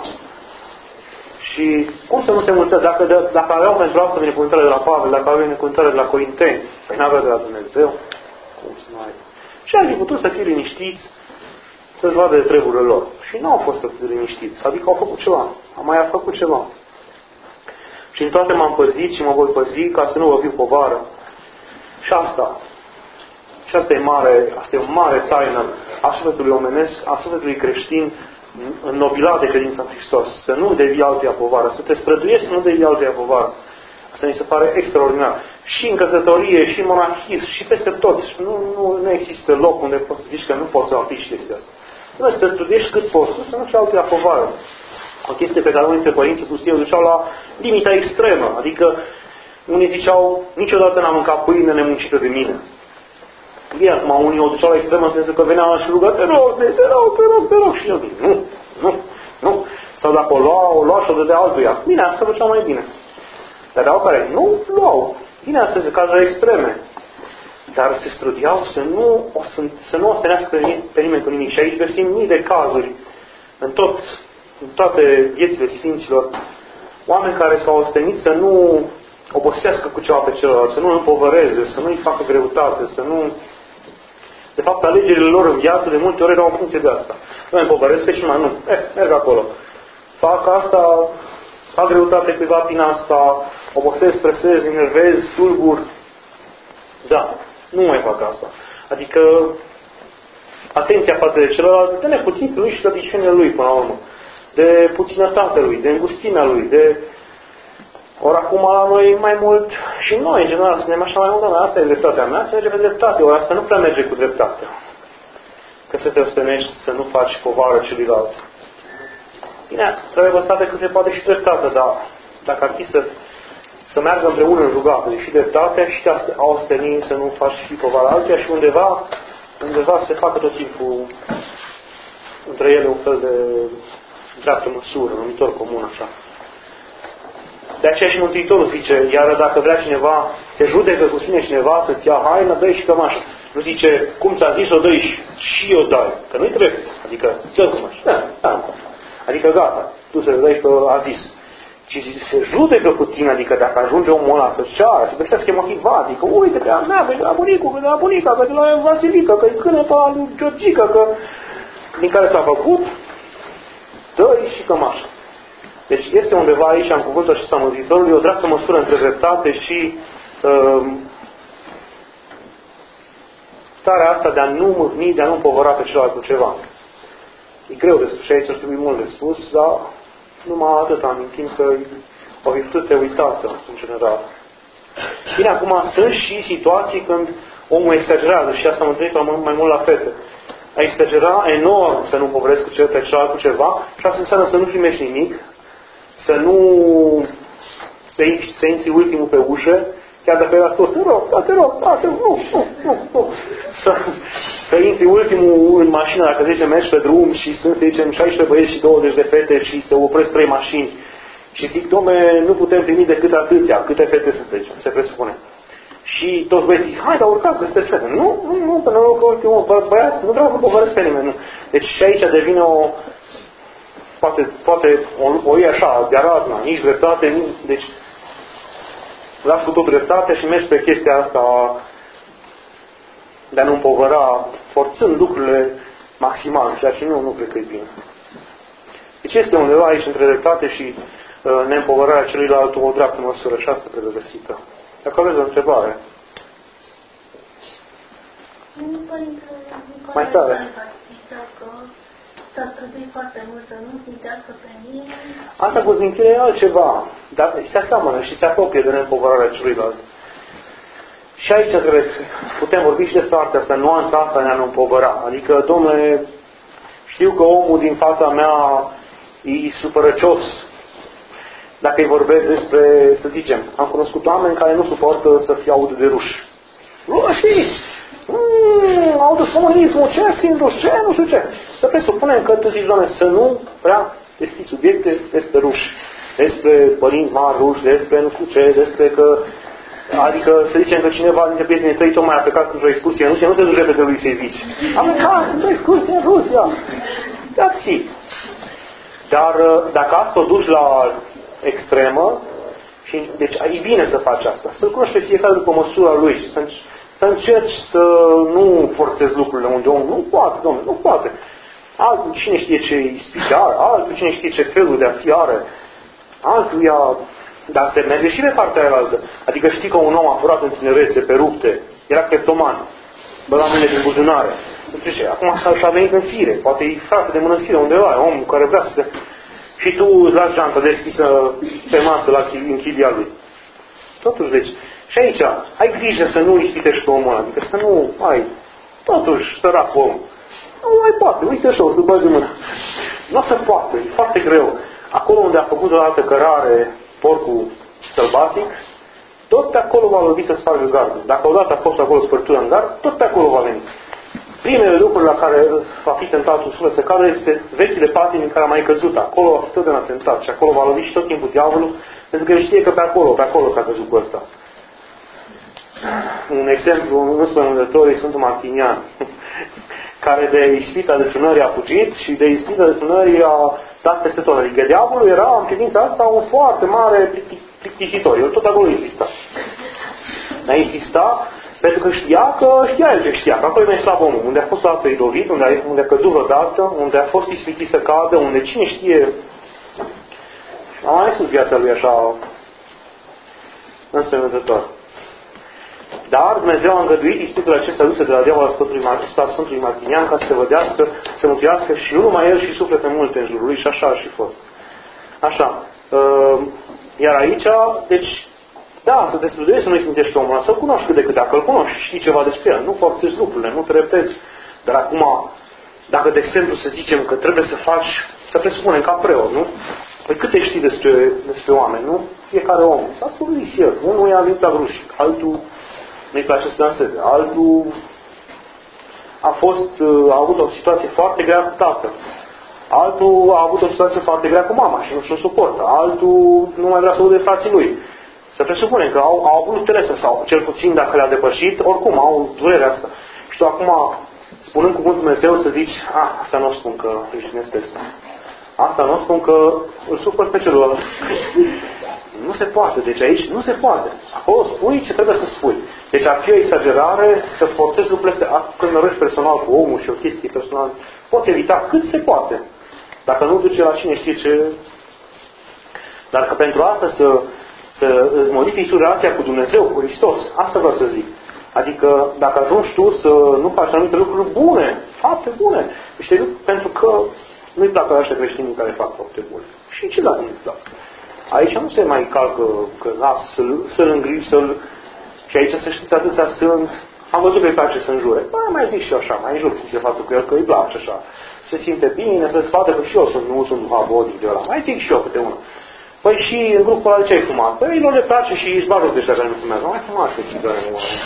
Și cum să nu se mulțească? Dacă aveau pentru asta binecuvântare de la Pavel, dacă aveau binecuvântare de la Corinteni, păi n-aveau de la Dumnezeu, cum să nu ai? Și ar fi putut să fie liniștiți, să-și vadă de treburile lor. Și nu au fost atât de liniștiți. Adică au făcut ceva. Am mai făcut ceva. Și în toate m-am păzit și mă voi păzi ca să nu vă fiu povară. Și asta e o mare taină a sufletului omenesc, a sufletului creștin, înnobilat de credința în Hristos. Să nu devii altuia povară. Să te străduiești să nu devii altuia povară. Asta mi se pare extraordinar. Și în căsătorie, și în monahism, și peste tot. Nu există loc unde poți să zici că nu poți să aplici chestia asta. Nu, să te străduiești cât poți, să nu fii altuia povară. O chestie pe care unii dintre părinții Pustiu duceau la limita extremă. Adică unii ziceau, niciodată n-am mâncat pâine nemuncită de mine. Bine, acum unii o duceau la extremă în sensul că veneau și rugă, te rog. Și eu zic, nu. Sau dacă o lua și o dădea altuia. Bine, asta făceau mai bine. Dar de-au care nu luau. Bine, astea se cazuri extreme. Dar se străduiau să nu ostenească pe nimeni cu nimic. Și aici găsim mii de cazuri în toate viețile Sfinților. Oameni care s-au ostenit să nu obosească cu ceva pe celălalt, să nu îl împovăreze, să nu-i facă greutate, să nu... De fapt, alegerile lor în viață de multe ori erau în funcție de asta. Nu îi împovăresc pe cineva, nu. Merg acolo. Fac asta, fac greutate cuiva prin asta, obosesc, stresez, enervez, tulbur. Da, nu mai fac asta. Adică, atenția față de celălalt, dă-ne puțin lui și slăbiciunile lui până la urmă. de puținătatea lui, de îngustimea lui, de... Ori acum la noi mai mult, și noi în general, suntem așa mai mult, asta e dreptatea mea, să merge pe dreptate, ori asta nu prea merge cu dreptate. Că să te ostenești, să nu faci povară celuilalt. Bine, trebuie vărsată că se poate și dreptate, dar dacă ar fi să meargă împreună în rugare, și dreptatea și a osteni să nu faci și povară altea și undeva se facă tot timpul între ele un fel de dreaptă măsură, numitor comun, așa. De aceea și Mântuitorul zice, iar dacă vrea cineva, se judecă cu sine cineva să-ți ia haină, dă-i și cămașă. Nu zice, cum ți-a zis, o dă-i și o dai. Că nu-i trebuie. Adică, ți-o cămașă. Da. Adică gata, tu să-l dai că a zis. Ci se judecă cu tine, adică dacă ajunge omul ăla să-ți ceară, să găsească motivat, adică uite că a mea, că de la bunicul, că de la bunica, că de la Vasilica, că-i cânepa lui Georgica, că din care s-a făcut, dă-i și cămașă. Deci este undeva aici, în cuvântul acesta Mântuitorului, o dreaptă măsură între dreptate și starea asta de a nu mâhni, de a nu împovăra pe celălalt cu ceva. E greu de spus și aici ar trebui mult de spus, dar numai atât amintim că o virtute uitată, în general. Bine, acum sunt și situații când omul exagerează și asta am întâlnit mai mult la fete. A exagera enorm să nu împovăresc pe celălalt cu ceva și asta înseamnă să nu primești nimic, să nu să intri ultimul pe ușă, chiar dacă era spus, te rog, să intri ultimul în mașină, dacă zice mergi pe drum și sunt, să zicem, 16 băieți și 20 de fete și se opresc 3 mașini și zic, dom'le, nu putem primi decât atâția, câte fete sunt, să zicem, se presupune. Și toți băieții zic, hai, dar urcați că sunteți fete. Nu, până la ultimul băiat, nu vreau să povăresc pe nimeni. Nu. Deci și aici devine poate o iei așa, de razna, nici dreptate, deci lași cu tot dreptatea și mergi pe chestia asta de a nu împovăra, forțând lucrurile maximal, ceea ce nu cred că e bine. Deci este undeva aici între dreptate și neîmpovărarea celuilalt o dreaptă măsură și asta trebuie găsită. Dacă aveți o întrebare. Mai tare. Asta cu zmintirea e altceva, dar se aseamănă și se apropie de neîmpovărarea celuilalt. Și aici putem vorbi și despre artea asta, nuanța asta de a nu împovăra. Adică, domnule, știu că omul din fața mea e supărăcios. Dacă îi vorbesc despre, să zicem, am cunoscut oameni care nu suportă să fie aud de ruși. Rușii! Audă comunismul, ce schimb ruși, ce, nu știu ce. Să presupunem că tu zici, Doamne, să nu prea deschizi subiecte despre ruși, despre părinți mari ruși, despre nu știu ce, despre că, adică să zicem că cineva dintre prietenii tăi tocmai a plecat într-o excursie în Rusia, nu te duci repede lui să-i zici. Am plecat într-o excursie în Rusia. Da-ți. Dar dacă asta o duci la extremă, și, deci e bine să faci asta. Să-l cunoști pe fiecare după măsura lui și să încerci să nu forțezi lucrurile unde omul nu poate, domnule, nu poate. Altul cine știe ce ispite are, altul cine știe ce felul de a fi are, altul dar se merge și pe partea aia altă. Adică știi că un om a furat în tinerețe, pe rupte, era cleptoman, băga mâine din buzunare. Nu știu ce, acum și-a venit în fire, poate e frate de mănăstire undeva, omul care vrea să se... Și tu îți lași geanta deschisă pe masă în chilia lui. Totuși, deci, și aici, ai grijă să nu ispitești pe omul ăla, adică să nu ai, totuși, sărac om. Nu mai poate, uite așa, o să bagi mâna. Nu o să poate, e foarte greu. Acolo unde a făcut o dată cărare porcul sălbatic, tot pe acolo va lovi să spargă gardul. Dacă odată a fost acolo spărtură în gard, tot pe acolo va veni. Primele lucruri la care va fi tentat ușură să cadă este vechile patimi în care a mai căzut. Acolo va fi totdeauna tentat și acolo va lovi și tot timpul diavolul, pentru că el știe că pe acolo s-a căzut cu ăsta. Un exemplu înspăimântător e Sfântul Martinian, care de ispita de sunării a fugit și de ispita de sunării a dat peste tot. Adică diavolul era în privința asta un foarte mare plictisitor. El tot acolo insista. Dar insista pentru că știa el ce știa. Că acolo e mai slab omul. Unde a fost odată idovit, unde a căzut vreodată, unde a fost ispitit să cadă, unde cine știe... A mai sus viața lui așa înspăimântător. Dar Dumnezeu a îngăduit ispitele acestea aduse de la diavol asupra Sfântului Martinian ca să se vădească, să mântuiască și nu numai el și suflete multe în jurul lui și așa a și fost. Așa. Iar aici, deci, da, să te studiezi să nu-i smintești omul ăla, să-l cunoști cât de cât, dacă îl cunoști, știi ceva despre el, nu forțezi lucrurile, nu te repezi. Dar acum, dacă, de exemplu, să zicem că trebuie să faci, să presupunem ca preot, nu? Păi câte știi despre oameni, nu? Fiecare om. S-a spus el. Unul i-a venit la grușic, altul nu-i place să danseze, altul a avut o situație foarte grea cu tatăl. Altul a avut o situație foarte grea cu mama și nu suportă. Altul nu mai vrea să aude frații lui. Să presupunem că au avut interese sau cel puțin dacă le-a depășit, oricum au durerea asta. Și tu acum, spunând cuvântul Dumnezeu, să zici, asta nu o spun că își nestesc. Asta nu o spun că îl supăr pe celălalt. Nu se poate. Deci aici nu se poate. Acolo spui ce trebuie să spui. Deci ar fi o exagerare să forțezi lucrurile astea. Când mergi personal cu omul și o chestie personală, poți evita cât se poate. Dacă nu duce la cine știe ce. Dar că pentru asta să îți modifici relația cu Dumnezeu, cu Hristos, asta vreau să zic. Adică dacă ajungi tu să nu faci anumite lucruri bune, fapte bune, pentru că nu-i plac ăștia creștinii care fac fapte bune. Și ce dacă nu-i plac? Aici nu se mai calcă că să-l îngriji, și aici să știți atâția sunt. Am văzut că îi place să înjure. Mai zic și eu așa, mai înjur de faptul că el că îi place așa. Se simte bine, să-ți vadă că și eu nu sunt havodic de ăla. Mai zic și eu câte una. Păi și în grupul ăla ce ai fumat? Păi lor le place și își bagă ăștia care nu fumează. Mai fumați pe țigăre.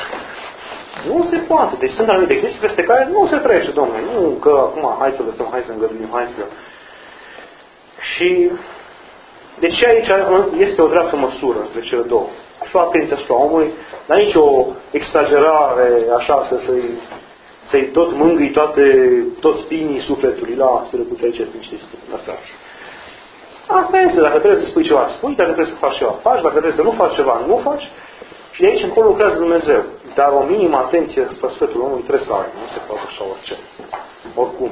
Nu se poate. Deci sunt anumite chestii peste care nu se trece, domnule. Nu că acum hai să lăsăm, hai să îngăduim, hai să... Și... Deci aici este o dreaptă măsură între cele două. Și o atenție asupra omului, dar nici o exagerare așa să-i tot mângâi toți pinii sufletului. Lasă-le cu aici sunt niște spune. Asta este. Dacă trebuie să spui ceva, spui. Dacă trebuie să faci ceva, faci. Dacă trebuie să nu faci ceva, nu faci. Și de aici încolo lucrează Dumnezeu. Dar o minimă atenție spre sufletul omului trebuie să ai. Nu se poate așa orice. Oricum.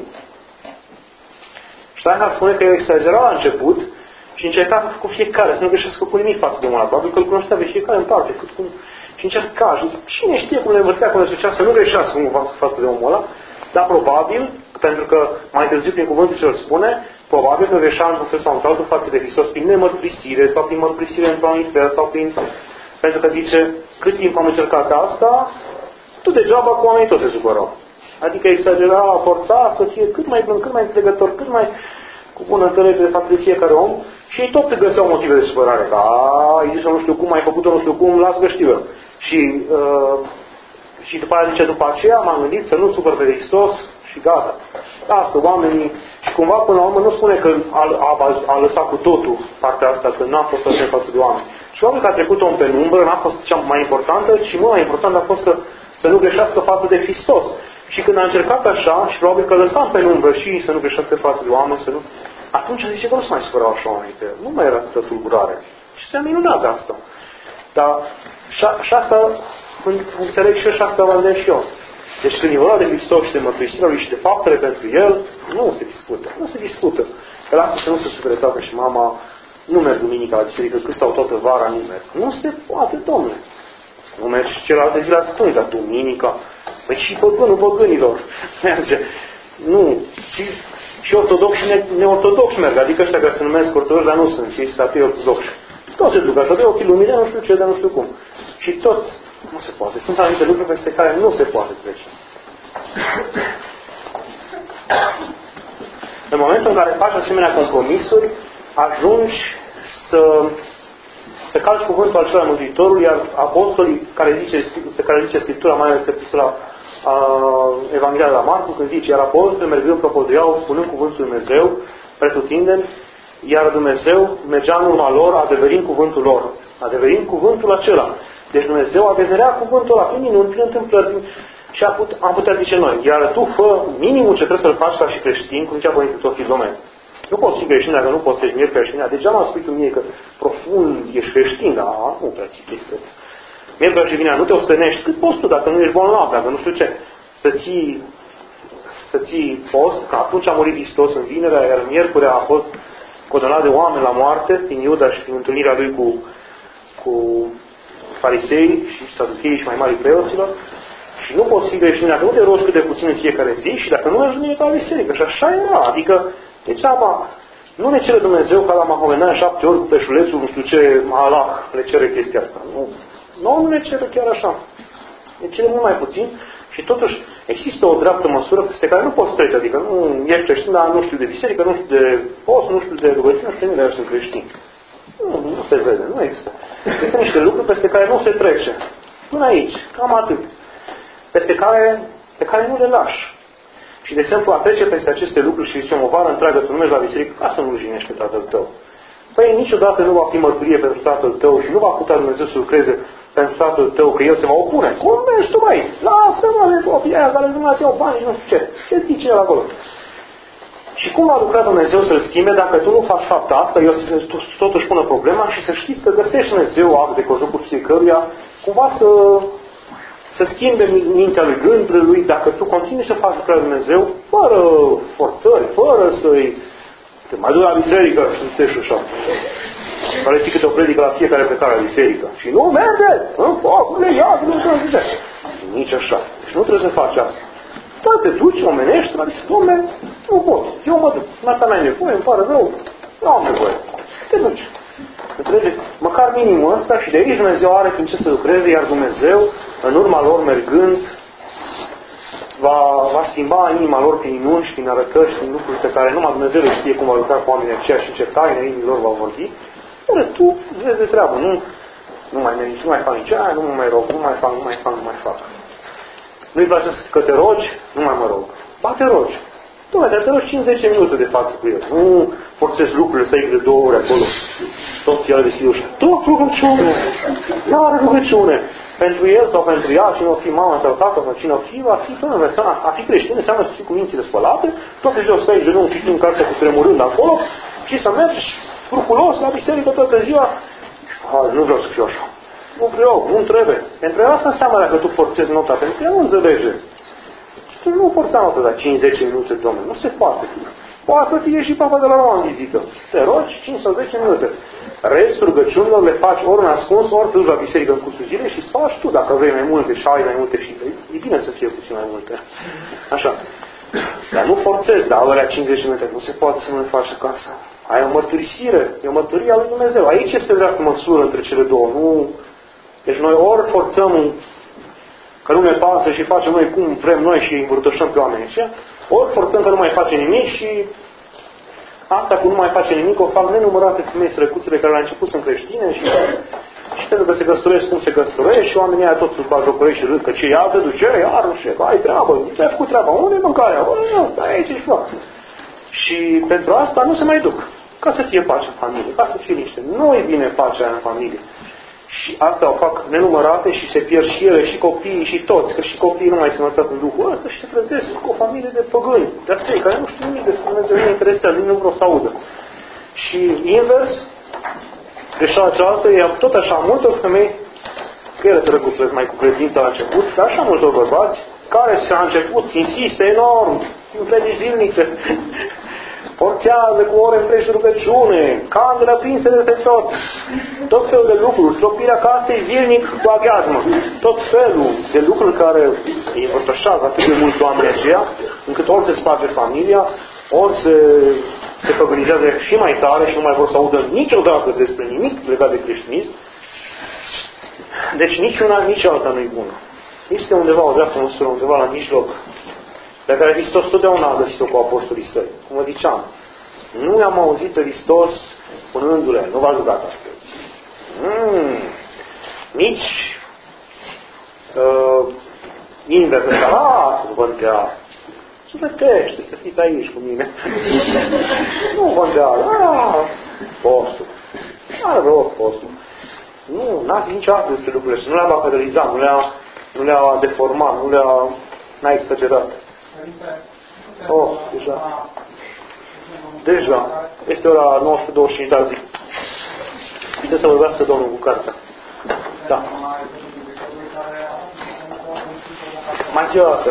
Și dacă spune că e exagerat la început, și încerca cu fiecare, să nu greșească cu nimic față de omul ăla. Probabil că îl cunoștea pe fiecare în parte. Și încerca. Și cine știe cum le învățea, cum le zicea să nu greșească unul față de omul ăla. Dar probabil, pentru că mai târziu prin cuvântul ce îl spune, probabil că greșea într-un fel sau într-altul față de Hristos prin nemărturisire sau prin mărturisire într-un anumit fel sau prin... Pentru că zice, cât timp am încercat asta, tu degeaba cu oamenii tot se supărau. Adică exagera, forța să fie cât mai blând, cât mai înțelegător, cât mai cu bună înțelegere față de fiecare om. Și ei tot găseau motive de supărare. Că ai zis nu știu cum, ai făcut-o nu știu cum, las că știu eu. Și după aia zice, după aceea m-am gândit să nu supăr pe Hristos și gata. Lasă oamenii și cumva până la urmă nu spune că a lăsat cu totul partea asta, că n-a fost așa față de oameni. Și oamenii că a trecut om pe umbră n-a fost cea mai importantă, ci mult mai important a fost să nu greșească față de Hristos. Și când a încercat așa, și probabil că lăsam pe umbră și să nu greșească față de oameni, să nu... Atunci zice că nu se mai supărau așa oamenii pe el. Nu mai era atâta tulburare. Și se-a minunat de asta. Dar și asta înțeleg și așa că și eu. Deci când e vorba de Hristos și de mărturisirea lui și de faptele pentru el, nu se discută. Nu se discută. Că lasă să nu se supere tată și mama, nu merg duminica la biserică, cât stau toată vara, nu merg. Nu se poate, domnule. Nu mergi celelalte zile la stânga, dar duminica. Păi și băgânilor merge. Nu. Și ortodoxi și neortodoxi merg. Adică ăștia care se numesc ortodoxi, dar nu sunt. Și statei ortodoxi. Toți se duc așa de ochii lumine, nu știu ce, dar nu știu cum. Și tot nu se poate. Sunt anumite lucruri peste care nu se poate trece. În momentul în care faci asemenea compromisuri, ajungi să calci cuvântul acela Mântuitorului, iar apostolii pe care zice Scriptura, mai ales epistola Evanghelia la Marcu, când zice, iar apostolii mergând propăduiau, spunând cuvântul Lui Dumnezeu, pretutindeni, iar Dumnezeu mergea în urma lor, adeverind cuvântul lor. Adeverind cuvântul acela. Deci Dumnezeu adeverea cuvântul ăla prin minuni, prin întâmplări. Și am putea zice noi, iar tu fă minimul ce trebuie să-l faci ca și creștin, cum zicea Părintele Sofie, dom'le, nu poți fi creștin dacă nu poți să-ți miri creștinea. Degeaba am spus tu mie că profund ești creștin, dar nu prea ții chestia asta. Miercuri și vinea, nu te ostenești. Cât poți tu dacă nu ești bolnav, dacă nu știu ce? Să ții post, că atunci a murit Hristos în vinerea, iar miercurea a fost condamnat de oameni la moarte, prin Iuda și prin întâlnirea lui cu farisei și saducheii și mai mari preoților și nu poți fi creștin dacă nu te rogi cât de puțin în fiecare zi și dacă nu mergi duminică la biserică. Și așa era. Adică, degeaba, nu ne cere Dumnezeu ca la Mahomedan 7 ori cu peșulețul, nu știu ce, Allah le cere chestia asta. Nu ne cere chiar așa. Ne cere mult mai puțin și totuși există o dreaptă măsură peste care nu poți trece. Adică nu ești creștin, dar nu știu de biserică, nu știu de post, nu știu de rugăciune, nu știu de mine, dar sunt creștin. Nu se vede, nu există. Deci sunt niște lucruri peste care nu se trece. Până aici, cam atât. Pe care nu le lași. Și de exemplu, a trece peste aceste lucruri și zicem o vară întreagă tu nu mergi la biserică, ca să nu-l jignești pe tatăl tău. Păi niciodată nu va fi mărturie pentru tatăl tău și nu va putea Dumnezeu să lucreze pentru tatăl tău că el se va opune. Cum mergi tu, mai? Lasă-mă de copii aia care nu mai iau bani și nu știu ce. Ce zice el acolo? Și cum va lucra Dumnezeu să-l schimbe dacă tu nu faci fapta asta, el totuși pună problema și să știți că găsești Dumnezeu act de cojocul fiecăruia, cumva să schimbe mintea lui, gândurile lui, dacă tu continui să faci lucrarea lui Dumnezeu, fără forțări, fără să-i... Te mai duci la biserică și nu te așa. Care ții câte o predică la fiecare plecare la biserică. Și nu merge! În foc, nu ia, nu te zice. Nici așa. Și nu trebuie să faci asta. Da, te duci, omenești, la biserică, Doamne, nu pot. Eu mă duc. Dacă n-ai nevoie, îmi pare rău. Nu am nevoie. Te duci. Înțelegeți? Măcar minimul ăsta și de aici Dumnezeu are prin ce să lucreze, iar Dumnezeu, în urma lor mergând, va schimba inima lor prin minuni și prin arătări și prin lucruri pe care numai Dumnezeu le știe cum va lucra cu oamenii aceia și ce taine inimilor va vorbi. Dar tu vezi de treabă, nu mai fac nici aia, nu mă mai rog, nu mai fac. Nu-i place că te rogi, nu mai mă rog. Ba te rogi. Dar te rogi 5-10 minute de față cu el. Nu forțezi lucrurile să iei de 2 ore acolo. Tot el deschide ușa. Tot rugăciune. Iar rugăciune. Pentru el sau pentru ea, cine o fi mama sau tata sau cine o fi, va fi până a fi creștin, înseamnă să fii cu mințile spălate, toate ziua stai genunchi în cartea cu tremurând acolo și să mergi scrupulos la biserică toată ziua. Nu vreau să fiu așa. Nu vreau, nu trebuie. Pentru asta înseamnă dacă tu forțezi nota, pentru că el nu înțelege. Tu nu forța nota la 5-10 minute, domnule. Nu se poate. Poate să fie și papa de la Roma în vizită. Te rogi 5 sau 10 minute. Restul rugăciunilor le faci ori în ascuns, ori te duci la biserică în cursul zilei și îți faci tu dacă vrei mai multe și ai mai multe și e bine să fie puțin mai multe. Așa. Dar nu forțezi, dar alea 50 minute. Nu se poate să nu le faci acasă. Ai o mărturisire. E o mărturie a lui Dumnezeu. Aici este dreaptă măsură între cele două. Nu... Deci noi ori forțăm că nu ne pasă și facem noi cum vrem noi și învârtoșăm pe oamenii aceia, ori forțăm că nu mai face nimic și asta cu nu mai face nimic o fac nenumărate femei străcuțe pe care la început sunt creștine și pentru că se căsătoresc cum se căsătoresc și oamenii aia tot sunt bajocoresc și râd că ce ia te duce, iar nu știu, ai treabă, ți-ai făcut treaba, unde e mâncarea? Nu, stai aici și fac. Și pentru asta nu se mai duc. Ca să fie pace în familie, ca să fie niște. Nu e bine pacea în familie. Și asta o fac nenumărate și se pierd și ele, și copiii, și toți, că și copiii nu mai sunt învățați în Duhul ăsta și se trezesc cu o familie de păgâni, de acei care nu știu nimic despre Dumnezeu, nu interesează, nu vreau să audă. Și invers, greșeala cealaltă, e tot așa multor femei, că ele se răcuțesc mai cu credința la început, dar așa multor bărbați, care la început insistă enorm, întregi zilnice, forțează cu ore întregi rugăciune, candele aprinse de pe tot felul de lucruri, stropirea casei zilnic cu aghiazmă, tot felul de lucruri care îi împărtășează atât de mult oamenii aceia, încât ori se sparge familia, ori se păgânizează și mai tare și nu mai vor să audă niciodată despre nimic legat de creștinism. Deci nici una, nici alta nu e bună. Este undeva o dreaptă măsură, undeva la mijloc, pe care Hristos totdeauna a găsit-o cu apostolii săi. Cum vă ziceam, nu am auzit pe Hristos spunându-le, nu v-ați rugat astăzi. Nici invers, lasă, vă îndeală. Sufletește, să fiți aici cu mine. Nu vă îndeală, postul. Are rost postul. Nu, n-a zis niciodată despre lucrurile și nu le-a bacădărizat, nu le-a deformat, n-a exagerat. Deja. Este ora 9:25 de zi. Puteți să vorbească Domnul cu cartea. Da. Mai zi o dată.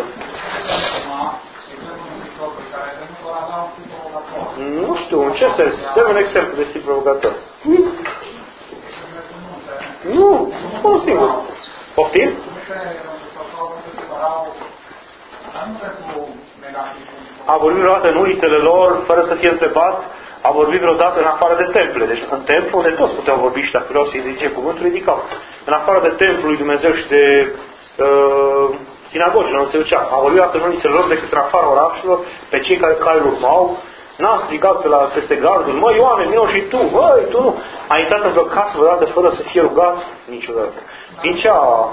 Nu știu, în ce sens? Dă-mi un exemplu de tip provocator. Nu. Unul singur. Poftim? A vorbit vreodată în uitele lor, fără să fie întrebat, a vorbit vreodată în afară de temple. Deci în templu unde toți puteau vorbi și dacă vreau să-i zice cuvântul, ridicau. În afară de templul lui Dumnezeu și de sinagogi, nu se ducea. A vorbit vreodată în uitele lor decât în afara orașelor, pe cei care îl urmau. N-a strigat peste gardul, măi Ioane, vino și tu, băi, tu nu. A intrat în vreo casă vreodată fără să fie rugat? Niciodată. Din ce a...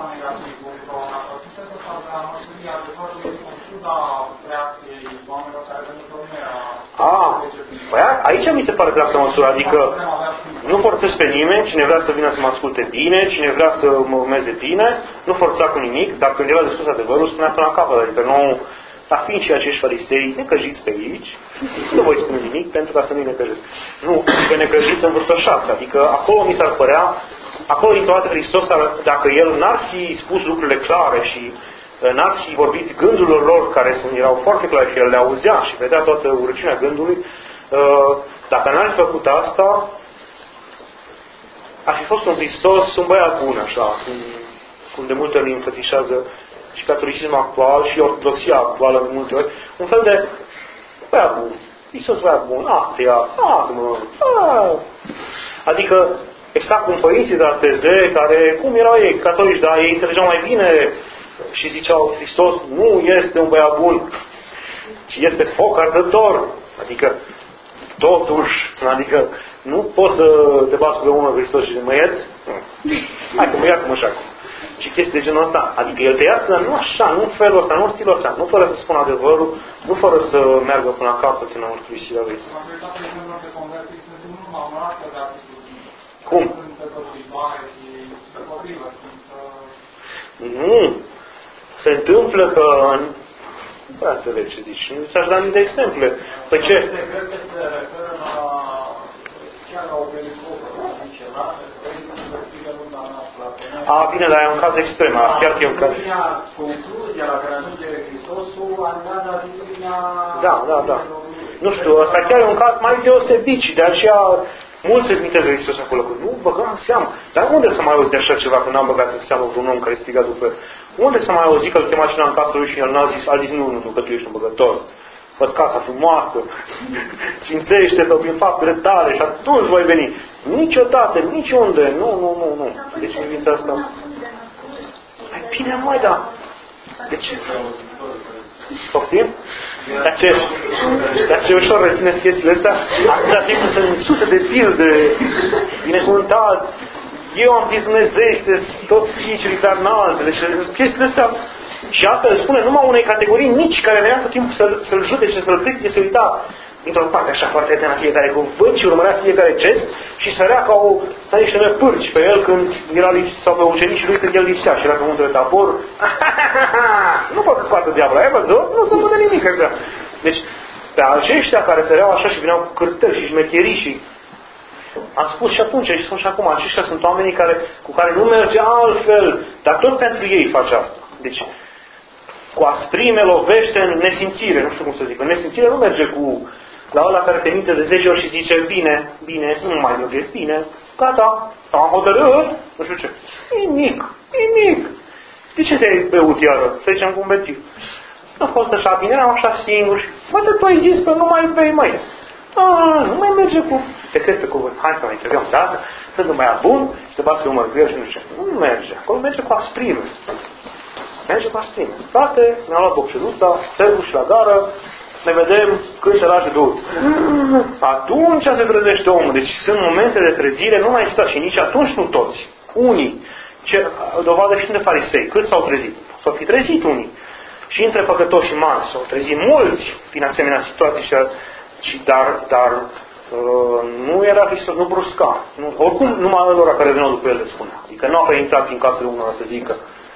Păi aici mi se pare dreaptă măsură, adică nu forțez pe nimeni, cine vrea să vină să mă asculte bine, cine vrea să mă urmeze bine, nu forța cu nimic, dar când era de spus adevărul, spunea până la capăt, adică nu... Dar fiind și acești farisei necăjiți pe aici, nu voi spune nimic pentru ca să nu-i necăjiți. Nu, că necăjiți învârtoșați, adică acolo mi s-ar părea, acolo dintr-o dată Hristos, dacă El n-ar fi spus lucrurile clare și n-ar fi vorbit gândurilor lor care erau foarte clare și El le auzea și vedea toată urăciunea gândului, dacă n-ar fi făcut asta, ar fi fost un Hristos, un băiat bun, așa, cum de multe ori înfățișează și catolicismul actual și ortodoxia actuală de multe ori, un fel de băiat bun, Iisus băiat bun, atea, adică exact cum părinții de la TZ, care, cum erau ei, catolici, dar ei înțelegeau mai bine și ziceau, Hristos nu este un băiat bun, ci este foc ardător, adică totuși, adică nu poți să te bați pe unul Hristos și mă ierți? Hai că mă iert cum așa acum. Și chestii de genul ăsta. Adică El te iartă, dar nu așa, nu în felul ăsta, nu în stilul ăsta, nu fără să spună adevărul, nu fără să meargă până la capăt în mărturisirea Lui. Cum? Nu. Se întâmplă că... Nu prea înțeleg ce zici. Nu ți-aș da niște exemple. Păi ce? Bine, dar e un caz extrem. Chiar că e un caz... Concluzia la care ajunge Hristosul anulează atitudinea... Da. Nu știu, ăsta chiar e un caz mai deosebit și de aceea mulți se trimite de Hristos acolo. Nu băgăm în seamă. Dar unde să mai auzi de așa ceva când n-am băgat în seamă un om care striga după el? Unde să mai auzi că îl chema cineva în casă lui și el n-a zis, nu, că tu ești un băgător. Fă-ți casa frumoasă, cințește-te prin faptele tale și atunci voi veni. Niciodată, niciunde, nu. Deci în viața asta... Hai bine, măi, da. De ce? Poftim? Dar ce ușor rețineți chestiile astea? Atâta timp sunt sute de pilde binecuvântați. Eu am zis Dumnezeu, este tot Fiii dar înaltele și chestiile astea. Și asta îl spune numai unei categorii mici care venea tot timpul să-l judece, să-l critique, să-l uita dintr-o parte așa foarte atentă fiecare cuvânt și urmărea fiecare gest și sărea ca niște năpârci pe el când era lipsit sau pe ucenicii lui când el lipsea și era pe muntele Tabor. Nu poate să scoată diavolul, ai văzut? Nu se vede nimic așa. Deci, pe aceștia care săreau așa și veneau cu cârtări și șmecherii și am spus și atunci și spun și acum, aceștia sunt oamenii cu care nu merge altfel, dar tot pentru ei face asta. Deci, cu asprime lovește în nesimțire, nu știu cum să zic, în nesimțire nu merge cu la ăla care te minte de 10 ori și zice bine, nu mai mergeți bine, gata, am hotărât, nu știu ce. Nimic. De ce te-ai beut iară? Să zicem cu un bețiv. Nu a fost așa bine, eram așa singur și poate tu ai zis că nu mai bei, măi. Nu mai merge cu... Te crezi pe cuvânt. Hai să mai întrebăm o dată, să nu mai ia bun și te bați pe umăr cu el și nu știu ce. Nu merge. Acolo merge cu asprime. Merge cu asprime. Frate, ne-am luat bocșeluța, servul și la gară, ne vedem când se lași de băut. Atunci se trezește omul. Deci sunt momente de trezire, nu mai stă și nici atunci nu toți. Unii. Dovadă și de farisei. Cât s-au trezit? S-au fi trezit unii. Și între păcătoși și mari s-au trezit mulți prin asemenea situații, dar nu era Hristos, nu brusca. Oricum, numai lor care veneau după el le spunea. Adică nu a intrat în casă unul să zică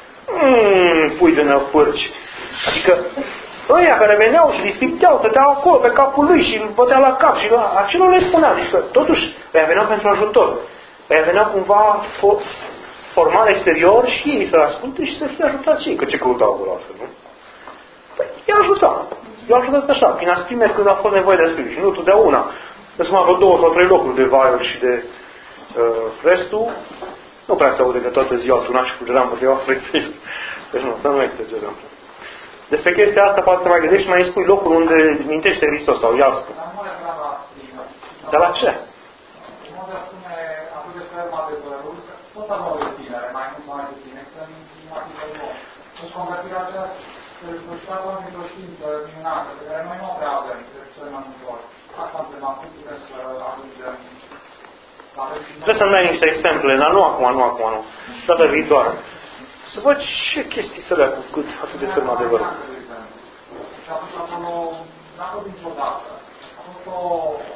pui de năpârci. Adică ăia care veneau și dispicteau, stăteau acolo pe capul lui și îl bătea la cap și acelor le spunea. Adică totuși, ăia veneau pentru ajutor. Ăia veneau cumva formal exterior și ei să asculte și să fie ajutați ei. Că ce căutau acolo altfel, nu? Păi, i-a ajutat. I-a ajutat așa, prin asprime când a fost nevoie de asprime. Și nu totdeauna. Sunt vreo 2 sau 3 locuri de vaiuri și de restul Nu prea se aude că toată ziua suna și cugeram împotriva frăției. Deci nu, să nu exagerăm. Despre chestia asta poate să mai gândești și mai îmi spui locul unde mintește Hristos sau ea spune. Dar la ce? Moda spune atât de ferm adevărul, tot avea de tinere, mai mult sau mai puține, că în motivul lor. Deci convertirea aceea se desfășoară într-o știință minunată, pe care noi nu o prea avem, cel mai multe ori. Asta întrebam, cum putem să ajungem. Trebuie să-mi dai niște exemple, dar nu acum, nu. Data viitoare. Să văd ce chestii să le cu cât atât de ferm adevărul. Și atunci acolo n-a fost niciodată. A fost o...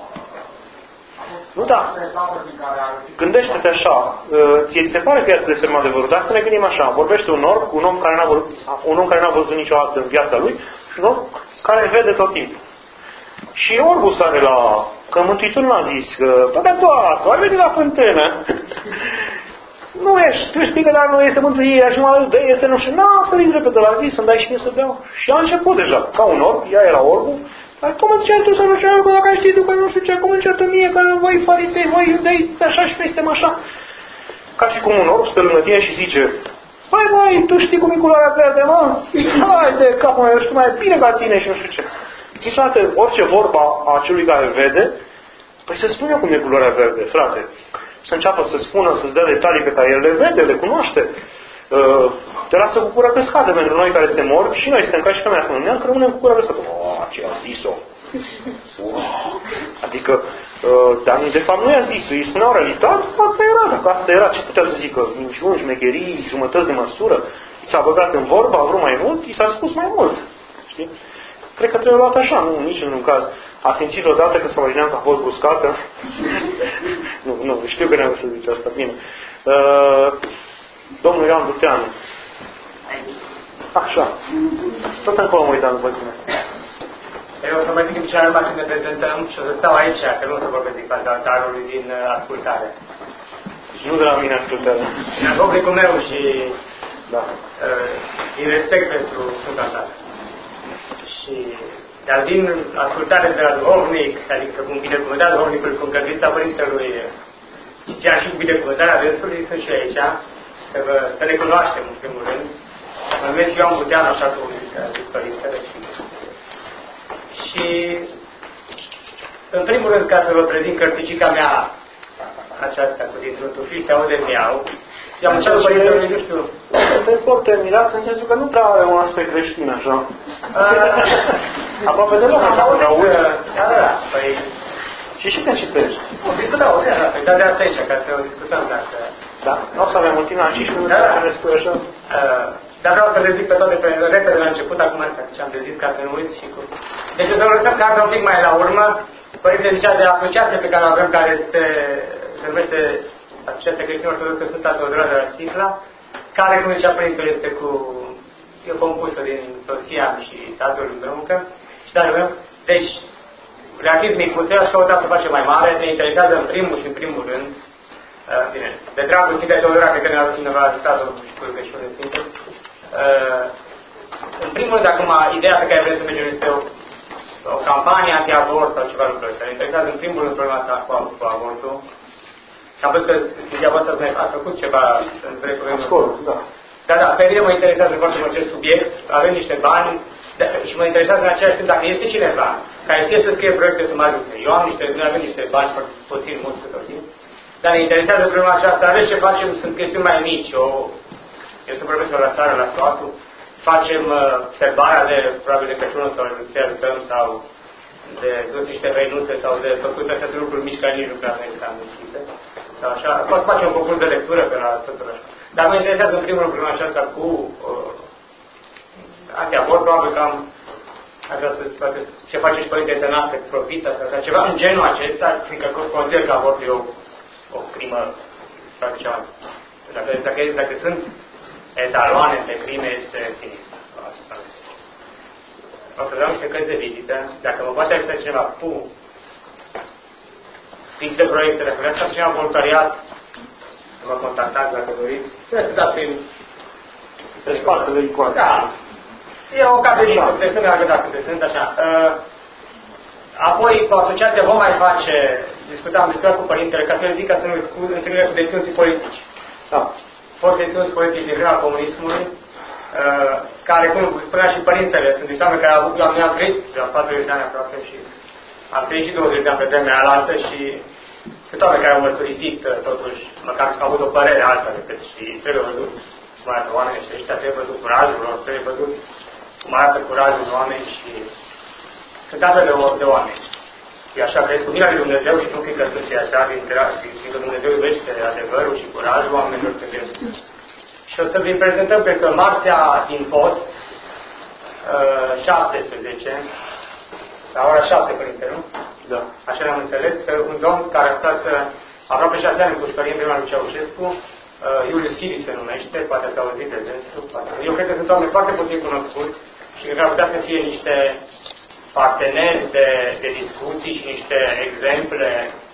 Nu, da. Gândește-te așa. Ție ți se pare că e atât de ferm adevărul, dar să ne gândim așa. Vorbește un orb, un om care n-a văzut niciodată în viața lui și un orb care vede tot timpul. Și orbul sare la... Că Mântuitorul n-a zis că... Bă, toată, ai venit la fântână. Nu ești, tu știi că dar nu este mântuirea și mai de este, nu știu, n-a sărit repede la zi să-mi dai și mie să beau. Și a început deja, ca un orb, ea era orbul, dar cum încerci tu să nu știu, că dacă știi tu că nu știu ce, cum încerci tu mie, că voi farisei, voi iudei, așa și noi suntem așa. Ca și cum un orb stă lângă tine și zice, băi, tu știi cum e culoarea verde, mă? Hai de capul meu, știu mai bine ca tine și nu știu ce. Niciodată, orice vorba a celui care vede, păi să spune cum e culoarea verde, frate. Să înceapă să spună, să-ți dea detalii pe care el le vede, le cunoaște. Te lasă cu gura căscată pentru noi care suntem orbi și noi suntem ca și că mea neam, că rămânem cu gura căscată. Ce a zis-o? Adică, dar de fapt nu i-a zis-o, îi spuneau realitate, asta era, dacă asta era, ce putea să zică? Minciuni, șmecherii, jumătăți de măsură, i s-a băgat în vorbă, a vrut mai mult, i s-a spus mai mult. Știi? Cred că trebuie luat așa, nu, nici în un caz. A simțit odată că s-a imaginat că a fost buscată? nu, știu că ne-am să zice asta, bine. Domnul Ioan Duteanu. Așa. Tot încolo mă uitam după tine. Eu o să mă zic ce am rămas când ne prezentăm și o să stau aici, că nu o să vorbesc din fața altarului din ascultare. Și nu de la mine ascultare. Din publicul meu și da. Din respect pentru Sfânta Tare. Și dar din ascultare de la duhovnic, adică cum binecuvântat duhovnicul cu încălzița Părintelui Ciprian și cu binecuvântarea dânsului, sunt și aici, să ne cunoaștem în primul rând. Mă numesc Ioan Buteanu, așa cum a zis Părintele. Și în primul rând, ca să vă prezint cărticica mea aceasta cu din Sfântul Fiș, se aude miau. I-am încercat Părintelui, nu știu. Suntem foarte mirați în sensul că nu prea are un aspect creștin, așa. Aproape deloc, așa, că auzi. Da, păi... Și când citești? O discutăm, o seara, păi de asta aici, ca să o discutăm dacă... Da? Nu o să avem mult timp la 5 minute, să ne spui așa. Dar vreau să le zic pe toate pe repede la început, acum asta ce am de zis, ca să nu uiți și cu... Deci o să lăsăm cartea un pic mai la urmă. Părintele zicea de asociație pe care o avem, care se numește Asociația Creștină Ortodoxă Sfânta Teodora de la Sticla, care, cum zicea Părintele, este cu... e compusă din soția și tatăl meu încă, și tatăl meu. Deci, relativ micuțe, aș căuta să facem mai mare, ne interesează în primul și în primul rând, bine, de dragul Sfintei Teodora, pe care ne-a ajutat-o și cu rugăciune Sfinte. În primul rând, acum, ideea pe care vrem să mergem este o campanie anti-avort sau ceva lucruri. Ne interesează în primul rând problema asta cu avortul. Și am văzut că Sfântia voastră a făcut ceva în vremurile. Da, pe mine mă interesează foarte mult acest subiect, avem niște bani și mă interesează în același timp dacă este cineva care știe să scrie proiecte să mă ajute. Eu am noi avem niște bani foarte puțin, mulți cât o timp, dar ne interesează problema aceasta, aveți ce facem, sunt chestiuni mai mici. Eu sunt profesor la țară, la sfatul, facem serbarea de, probabil de Crăciun sau de ajutăm sau de dus niște veinuțe sau de făcut aceste lucruri mici care nici nu prea merg ca închise. Sau așa, poți face un concurs de lectură pe la totul așa. Dar mă interesează în primul rând problema aceasta cu anti-avort, probabil că am ce face și Părintele Tănase, profită, sau ceva în genul acesta, fiindcă consider că avortul e o crimă, practic ceva. Dacă sunt etaloane de crime, este sinistru. O să dau niște cărți de vizită, dacă mă poate ajuta cineva cu scris de proiecte, dacă vreau să fac cineva voluntariat, să mă contactați dacă doriți, să dați prin... Pe spatele icoane. Da. E o cabină, de stânga, dacă sunt așa. Apoi, cu asociația vom mai face, discutam cu Părintele, ca să le zic, ca să nu cu întâlnirea cu deținuții politici. Da. Foste secțiuni politici din vremea comunismului, care, cum spunea și părintele, sunt niște oameni care am trăit de la 40 de ani aproape și am trăit și 20 de ani pe vremea alaltă și sunt oameni care au mărturisit totuși, măcar au avut o părere alta decât și trebuie văzut cum arată oamenii și ăștia, trebuie văzut curajul lor, trebuie văzut cum arată curajul de oameni și sunt astfel de oameni. E așa că cu mila lui Dumnezeu și nu fi că sunt și așa, fiindcă Dumnezeu iubește adevărul și curajul oamenilor când e. Și o să vi prezentăm, cred că, marțea din post, 17, la ora 7, părinte, nu? Da. Așa am înțeles, că un domn care a stat aproape 6 ani în pușcărie în vremea lui Ceaușescu, Iulius Chiric se numește, poate ați auzit de dânsul, eu cred că sunt oameni foarte puțin cunoscuți și cred că ar putea să fie niște parteneri de discuții și niște exemple.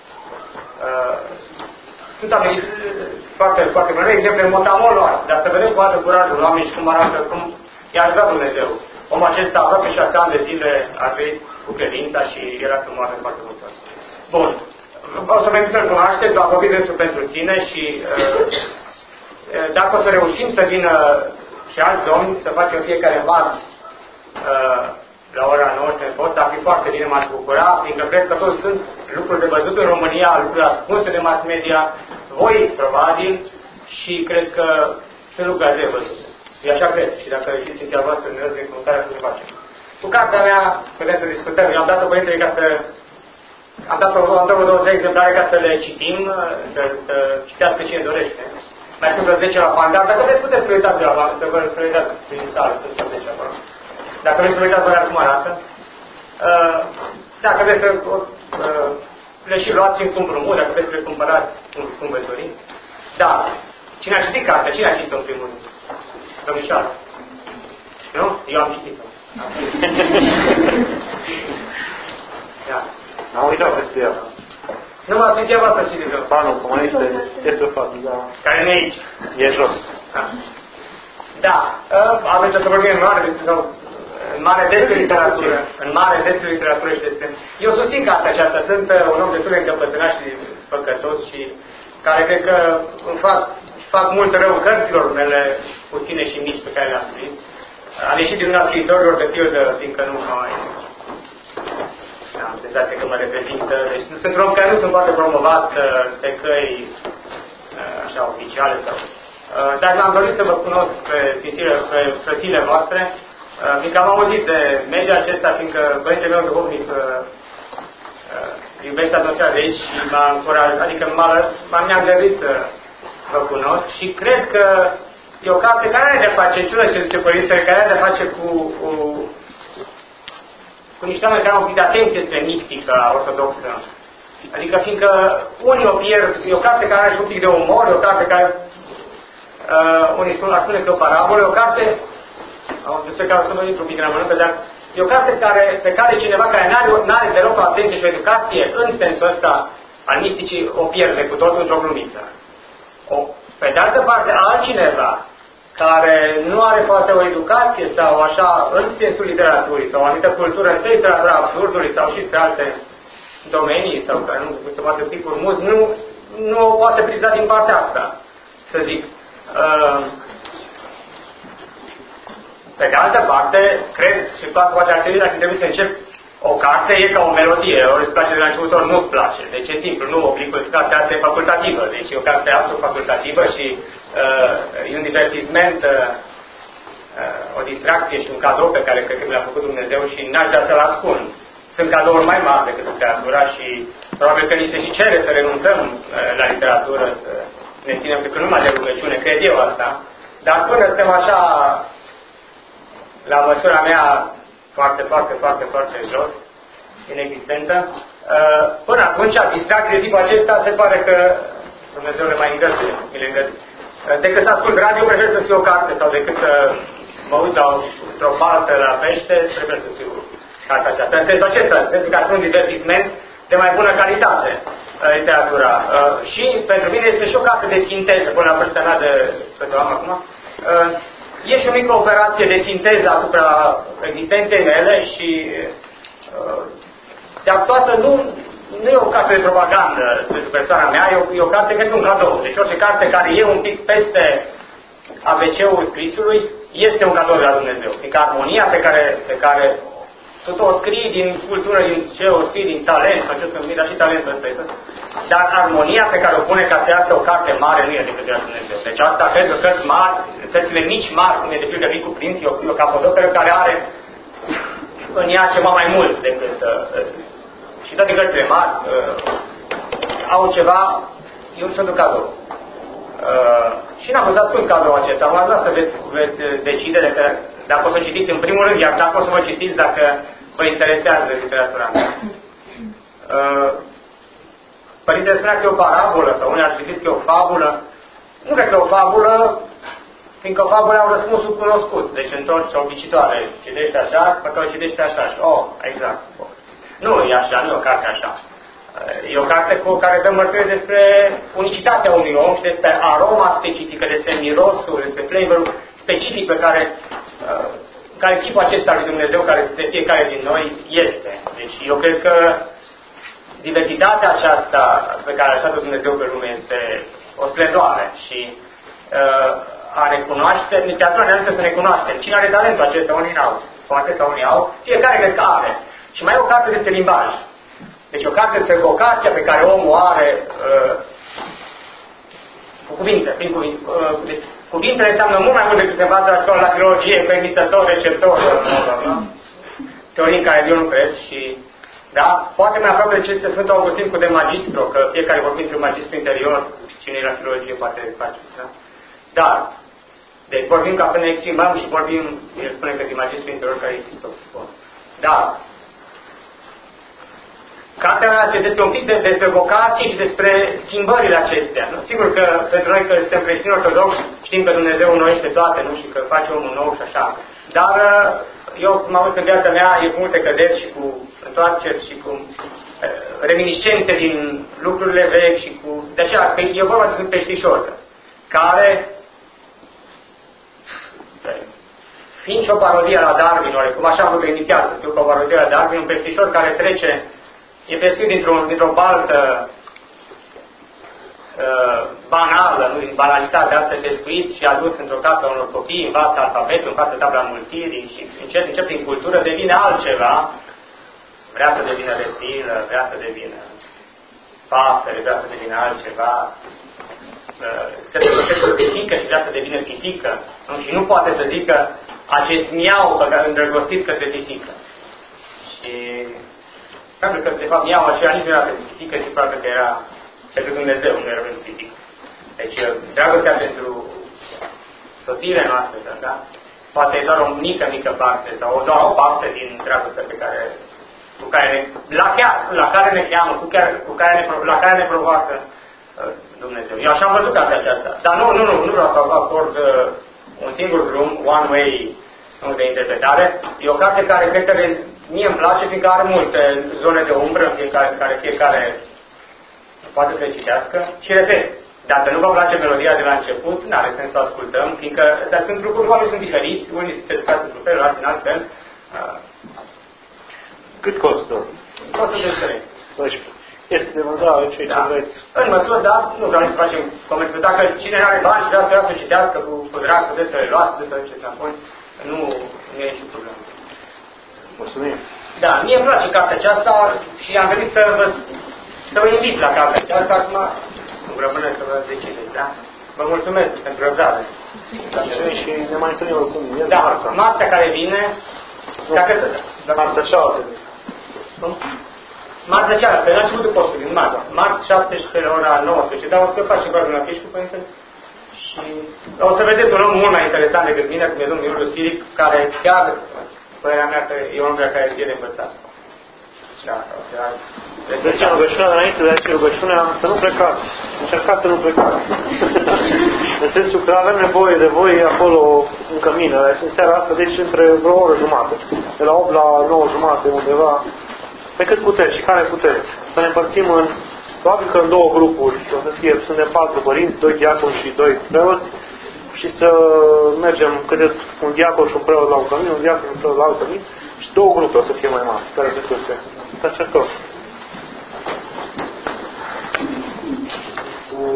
Sunt oameni foarte, foarte bune, exemple în motamol luat, dar să vedem cu altă curajul oamenii și cum arată, cum i-a ajutat Dumnezeu. Omul acesta aproape 6 ani de zile a trăit cu credința și era să moară foarte mult. Bun. O să veniți să-l cunoașteți, va vorbi despre pentru sine și dacă o să reușim să vină și alți domni, să facem fiecare marți la ora 19 post, ar fi foarte bine, m-aș bucura, fiindcă cred că toți sunt lucruri de văzut în România, lucruri ascunse de mass media, voi probabil, și cred că sunt lucruri de văzut. E așa cred. Și dacă știți în cea voastră, ne de comunicare, să ne facem. Cu cartea mea, putem să discutăm. Eu am dat-o părintele ca să... Am dat-o 20 exemplare ca să le citim, să citească cine dorește. Mai sunt vreo 10 la pandar. Dacă vreți, puteți să le uitați de la să vă uitați prin sală, să sunt 10 acolo. Dacă vreți să vă uitați, vă arăt cum arată. Dacă vreți să le și luați în cumpărumul, dacă vreți să le cumpărați cum veți dori. Da. Cine a citit cartea? Cine a citit-o în primul rând? Domnișoară. Nu? Eu am citit-o. Da. Am uitat peste ea. Nu m-a citit ea și de jos. Panul comunist este o față, da. Care nu e aici. E jos. Da. Aveți o să vorbim în mare despre literatură. În mare despre literatură și despre... Eu susțin cartea aceasta. Sunt un om destul de încăpățânat și păcătos și care cred că fac mult rău cărților mele puține și mici pe care le-am scris. Am ieșit din una scriitorilor de pildă, fiindcă nu mai... Am senzație că mă reprezintă. Deci sunt om care nu sunt foarte promovat pe căi așa oficiale sau... Dar m-am dorit să vă cunosc pe frățile voastre, fiindcă am auzit de media acesta, fiindcă părintele meu duhovnic iubește atmosfera de aici și m-a încurajat, adică mi-a găsit să vă cunosc și cred că e o carte care are de-a face, ciudă ce zice părintele, care are de-a face cu niște oameni care au un pic de atenție spre mistica ortodoxă. Adică fiindcă unii o pierd, e o carte care are și un pic de umor, e o carte care unii spune că e o parabolă, e o carte, despre care o să mă intru un pic în amănuntă, dar e o carte pe care cineva care n-are deloc o atenție și o educație în sensul ăsta al misticii o pierde cu totul într-o glumiță. Pe de altă parte, altcineva care nu are poate o educație sau așa în sensul literaturii sau o anumită cultură în literatura absurdului sau și pe alte domenii sau care nu se poate tipuri mulți, nu o poate priza din partea asta, să zic. Pe de altă parte, cred și poate ar trebui să încep o carte e ca o melodie, ori îți place de la început, ori nu-ți place. Deci e simplu, nu obligă, cartea asta e facultativă. Deci e o carte facultativă și e un divertisment, o distracție și un cadou pe care cred că mi l-a făcut Dumnezeu și n-aș vrea să-l ascund. Sunt cadouri mai mari decât literatura și probabil că ni se și cere să renunțăm la literatură, să ne ținem pe numai de rugăciune, cred eu asta. Dar până suntem așa, la măsura mea, foarte, foarte, foarte, foarte jos, inexistentă. Până atunci, distracții de tipul acesta se pare că Dumnezeu le mai îngăduie. Decât să ascult radio, prefer să fiu o carte sau decât să mă uit într-o baltă la pește, prefer să fiu cartea aceasta. În sensul acesta, pentru că sunt un divertisment de mai bună calitate literatura. Și pentru mine este și o carte de sinteză, până la vârsta mea de câte am acum. E și o mică operație de sinteză asupra existenței mele și de toată nu e o carte de propagandă pentru persoana mea, e o carte pentru un cadou. Deci orice carte care e un pic peste ABC-ul scrisului este un cadou de la Dumnezeu. Adică armonia pe care tot o scrii din cultură, din ce o scrii, din talent, sau ce să-mi dar și talentul ăsta este. Dar armonia pe care o pune ca să iasă o carte mare nu e decât de la Dumnezeu. Deci asta cred că cărți mari, cărțile mici mari, cum e de pildă Micul Prinț, e o capodoperă care are în ea ceva mai mult decât... și toate cărțile mari au ceva, e un fel de cadou. Și n-am văzut să spun cadou acesta, am vrea să veți decide dacă o să citiți în primul rând, iar dacă o să vă citiți dacă vă interesează literatura mea. Părintele spunea că e o parabolă, sau unii ar citit că e o fabulă. Nu cred că e o fabulă, fiindcă fabule au răspunsul cunoscut. Deci întorci o bicitoare, citești așa, pe care o citești așa. Exact. Nu e așa, nu e o carte așa. E o carte cu care dă mărturie despre unicitatea unui om și despre aroma specifică, despre mirosul, despre flavorul specific pe care chipul acesta lui Dumnezeu, care este fiecare din noi, este. Deci eu cred că diversitatea aceasta pe care a lăsat Dumnezeu pe lume este o splendoare și a recunoaște, literatura ne ajută să ne cunoaștem. Cine are talentul acesta, unii n-au, poate sau unii au, fiecare cred că are. Și mai e o carte despre limbaj. Deci o carte despre vocația pe care omul are cu cuvinte, prin cuvinte. Deci, cuvintele înseamnă mult mai mult decât se învață la școală, la filologie, permisător, receptor, teorii în care eu nu cred și, da, poate mai aproape de ce este Sfântul Augustin cu de magistro, că fiecare vorbim despre un magistru interior, cine e la filologie poate face, da? Dar, deci vorbim ca să ne exprimăm și vorbim, el spune că din magistru interior care e Hristos. Da. Cartea mea este despre un pic despre vocație și despre schimbările acestea. Nu? Sigur că pentru noi că suntem creștini ortodoxi știm că Dumnezeu înnoiește toate, nu? Și că face omul nou și așa. Dar eu m-am văzut în viața mea, e cu multe căderi și cu întoarceri și cu reminiscențe din lucrurile vechi și cu... De aceea, e vorba de un peștișor care, fiind și o parodie la Darwin, oarecum așa am vrut inițial să scriu o parodie la Darwin, un peștișor care trece, e pescuit dintr-o baltă banală, nu, din banalitatea asta pescuit și adus într-o casă unor copii, învață alfabetul, învață tabla înmulțirii și încet prin cultură devine altceva, vrea să devină reptilă, vrea să devină pasăre, vrea să devină altceva, se dezvoltește pisică și vrea să devină pisică, nu? Și nu poate să zică acest miau pe care îndrăgostit către pisică. Și pentru că de fapt miau aceea nici nu era pentru pisică, ci probabil că era pentru Dumnezeu, nu era pentru pisică. Deci dragostea pentru soțiile noastre, da? Poate e doar o mică parte sau doar o parte din dragostea pe care la care ne cheamă, la care ne provoacă Dumnezeu. Eu așa am văzut cartea aceasta. Dar nu vreau să acord un singur drum, one way de interpretare. E o carte care cred că mie îmi place, fiindcă are multe zone de umbră în care fiecare poate să le citească. Și repet, dacă nu vă place melodia de la început, n-are sens să o ascultăm, fiindcă sunt lucruri, oamenii sunt diferiți, unii se educați într-un fel, alții în alt fel. Cât costă? Costă de 3. 12. Este de vânzare, ce vreți. În măsură, da, nu vreau să facem comentarii. Dacă cine are bani și vrea să ia să citească cu drag, puteți să le luați, puteți să le ce apoi, nu e nicio problemă. Mulțumim. Da, mie îmi place cartea aceasta și am venit să vă invit la cartea aceasta. Acum, nu rămâne să vă decideți, da? Vă mulțumesc pentru răbdare. Și ne mai întâlnim oricum. Da, marțea care vine, dacă marțea cealaltă. Marțea cealaltă, pe la începutul postului, marți 17 la ora 19, dar o să facem doar un afiș cu părintele și o să vedeți un om mult mai interesant decât mine, cum e domnul Iuliu Siric, care chiar, părerea mea, că e un om care e de învățat. Deci rugăciunea înainte de aceea rugăciunea să nu plecați. Încercați să nu plecați. În sensul că avem nevoie de voi acolo în cămină. În seara asta, deci între vreo oră jumate. De la 8 la 9 jumate undeva. Pe cât puteți și care puteți. Să ne împărțim în, probabil că în două grupuri. O să fie, suntem 4 părinți, 2 diaconi și 2 preoți. Și să mergem câte un diacon și un preot la un cămin, un diacon și un preot la alt cămin. Și două grupe o să fie mai mari, care se curte. Să încercăm.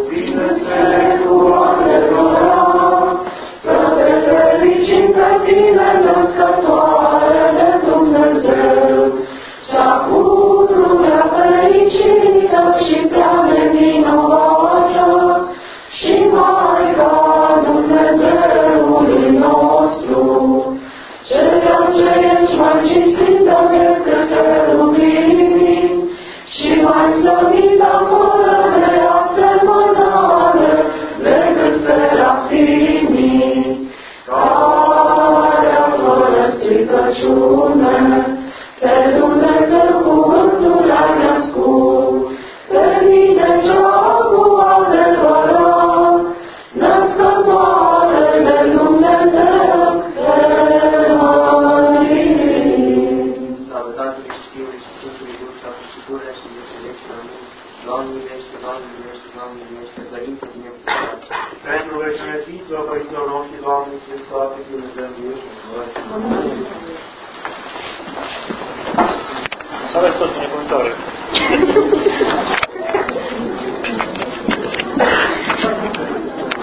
bine se cuanelora, să te fericim pe tine, născătoare de Dumnezeu, cea pururea fericită și prea nevinovată, și Maica Dumnezeului nostru, ceea ce ești mai cinstită decât cherubini și mai slăvită fără de asemănare decât serafimii, care a fără stricăciune pe Dumnezeu cuvântul ai născut, pe tine cea cu adevărat, născătoare de Dumnezeu, te mărim. Slavă Tatălui și Fiului și Sfântului Duh, și acum și pururea și de veci. Amin. Doamne miluiește, Doamne miluiește, Doamne miluiește, Părinte binecuvântat. Pentru rugăciune Sfinților Părinților noștri, Doamne, Sfânt, toate Fiul Dumnezeu, miluiește. Să aveți toți binecuvântare.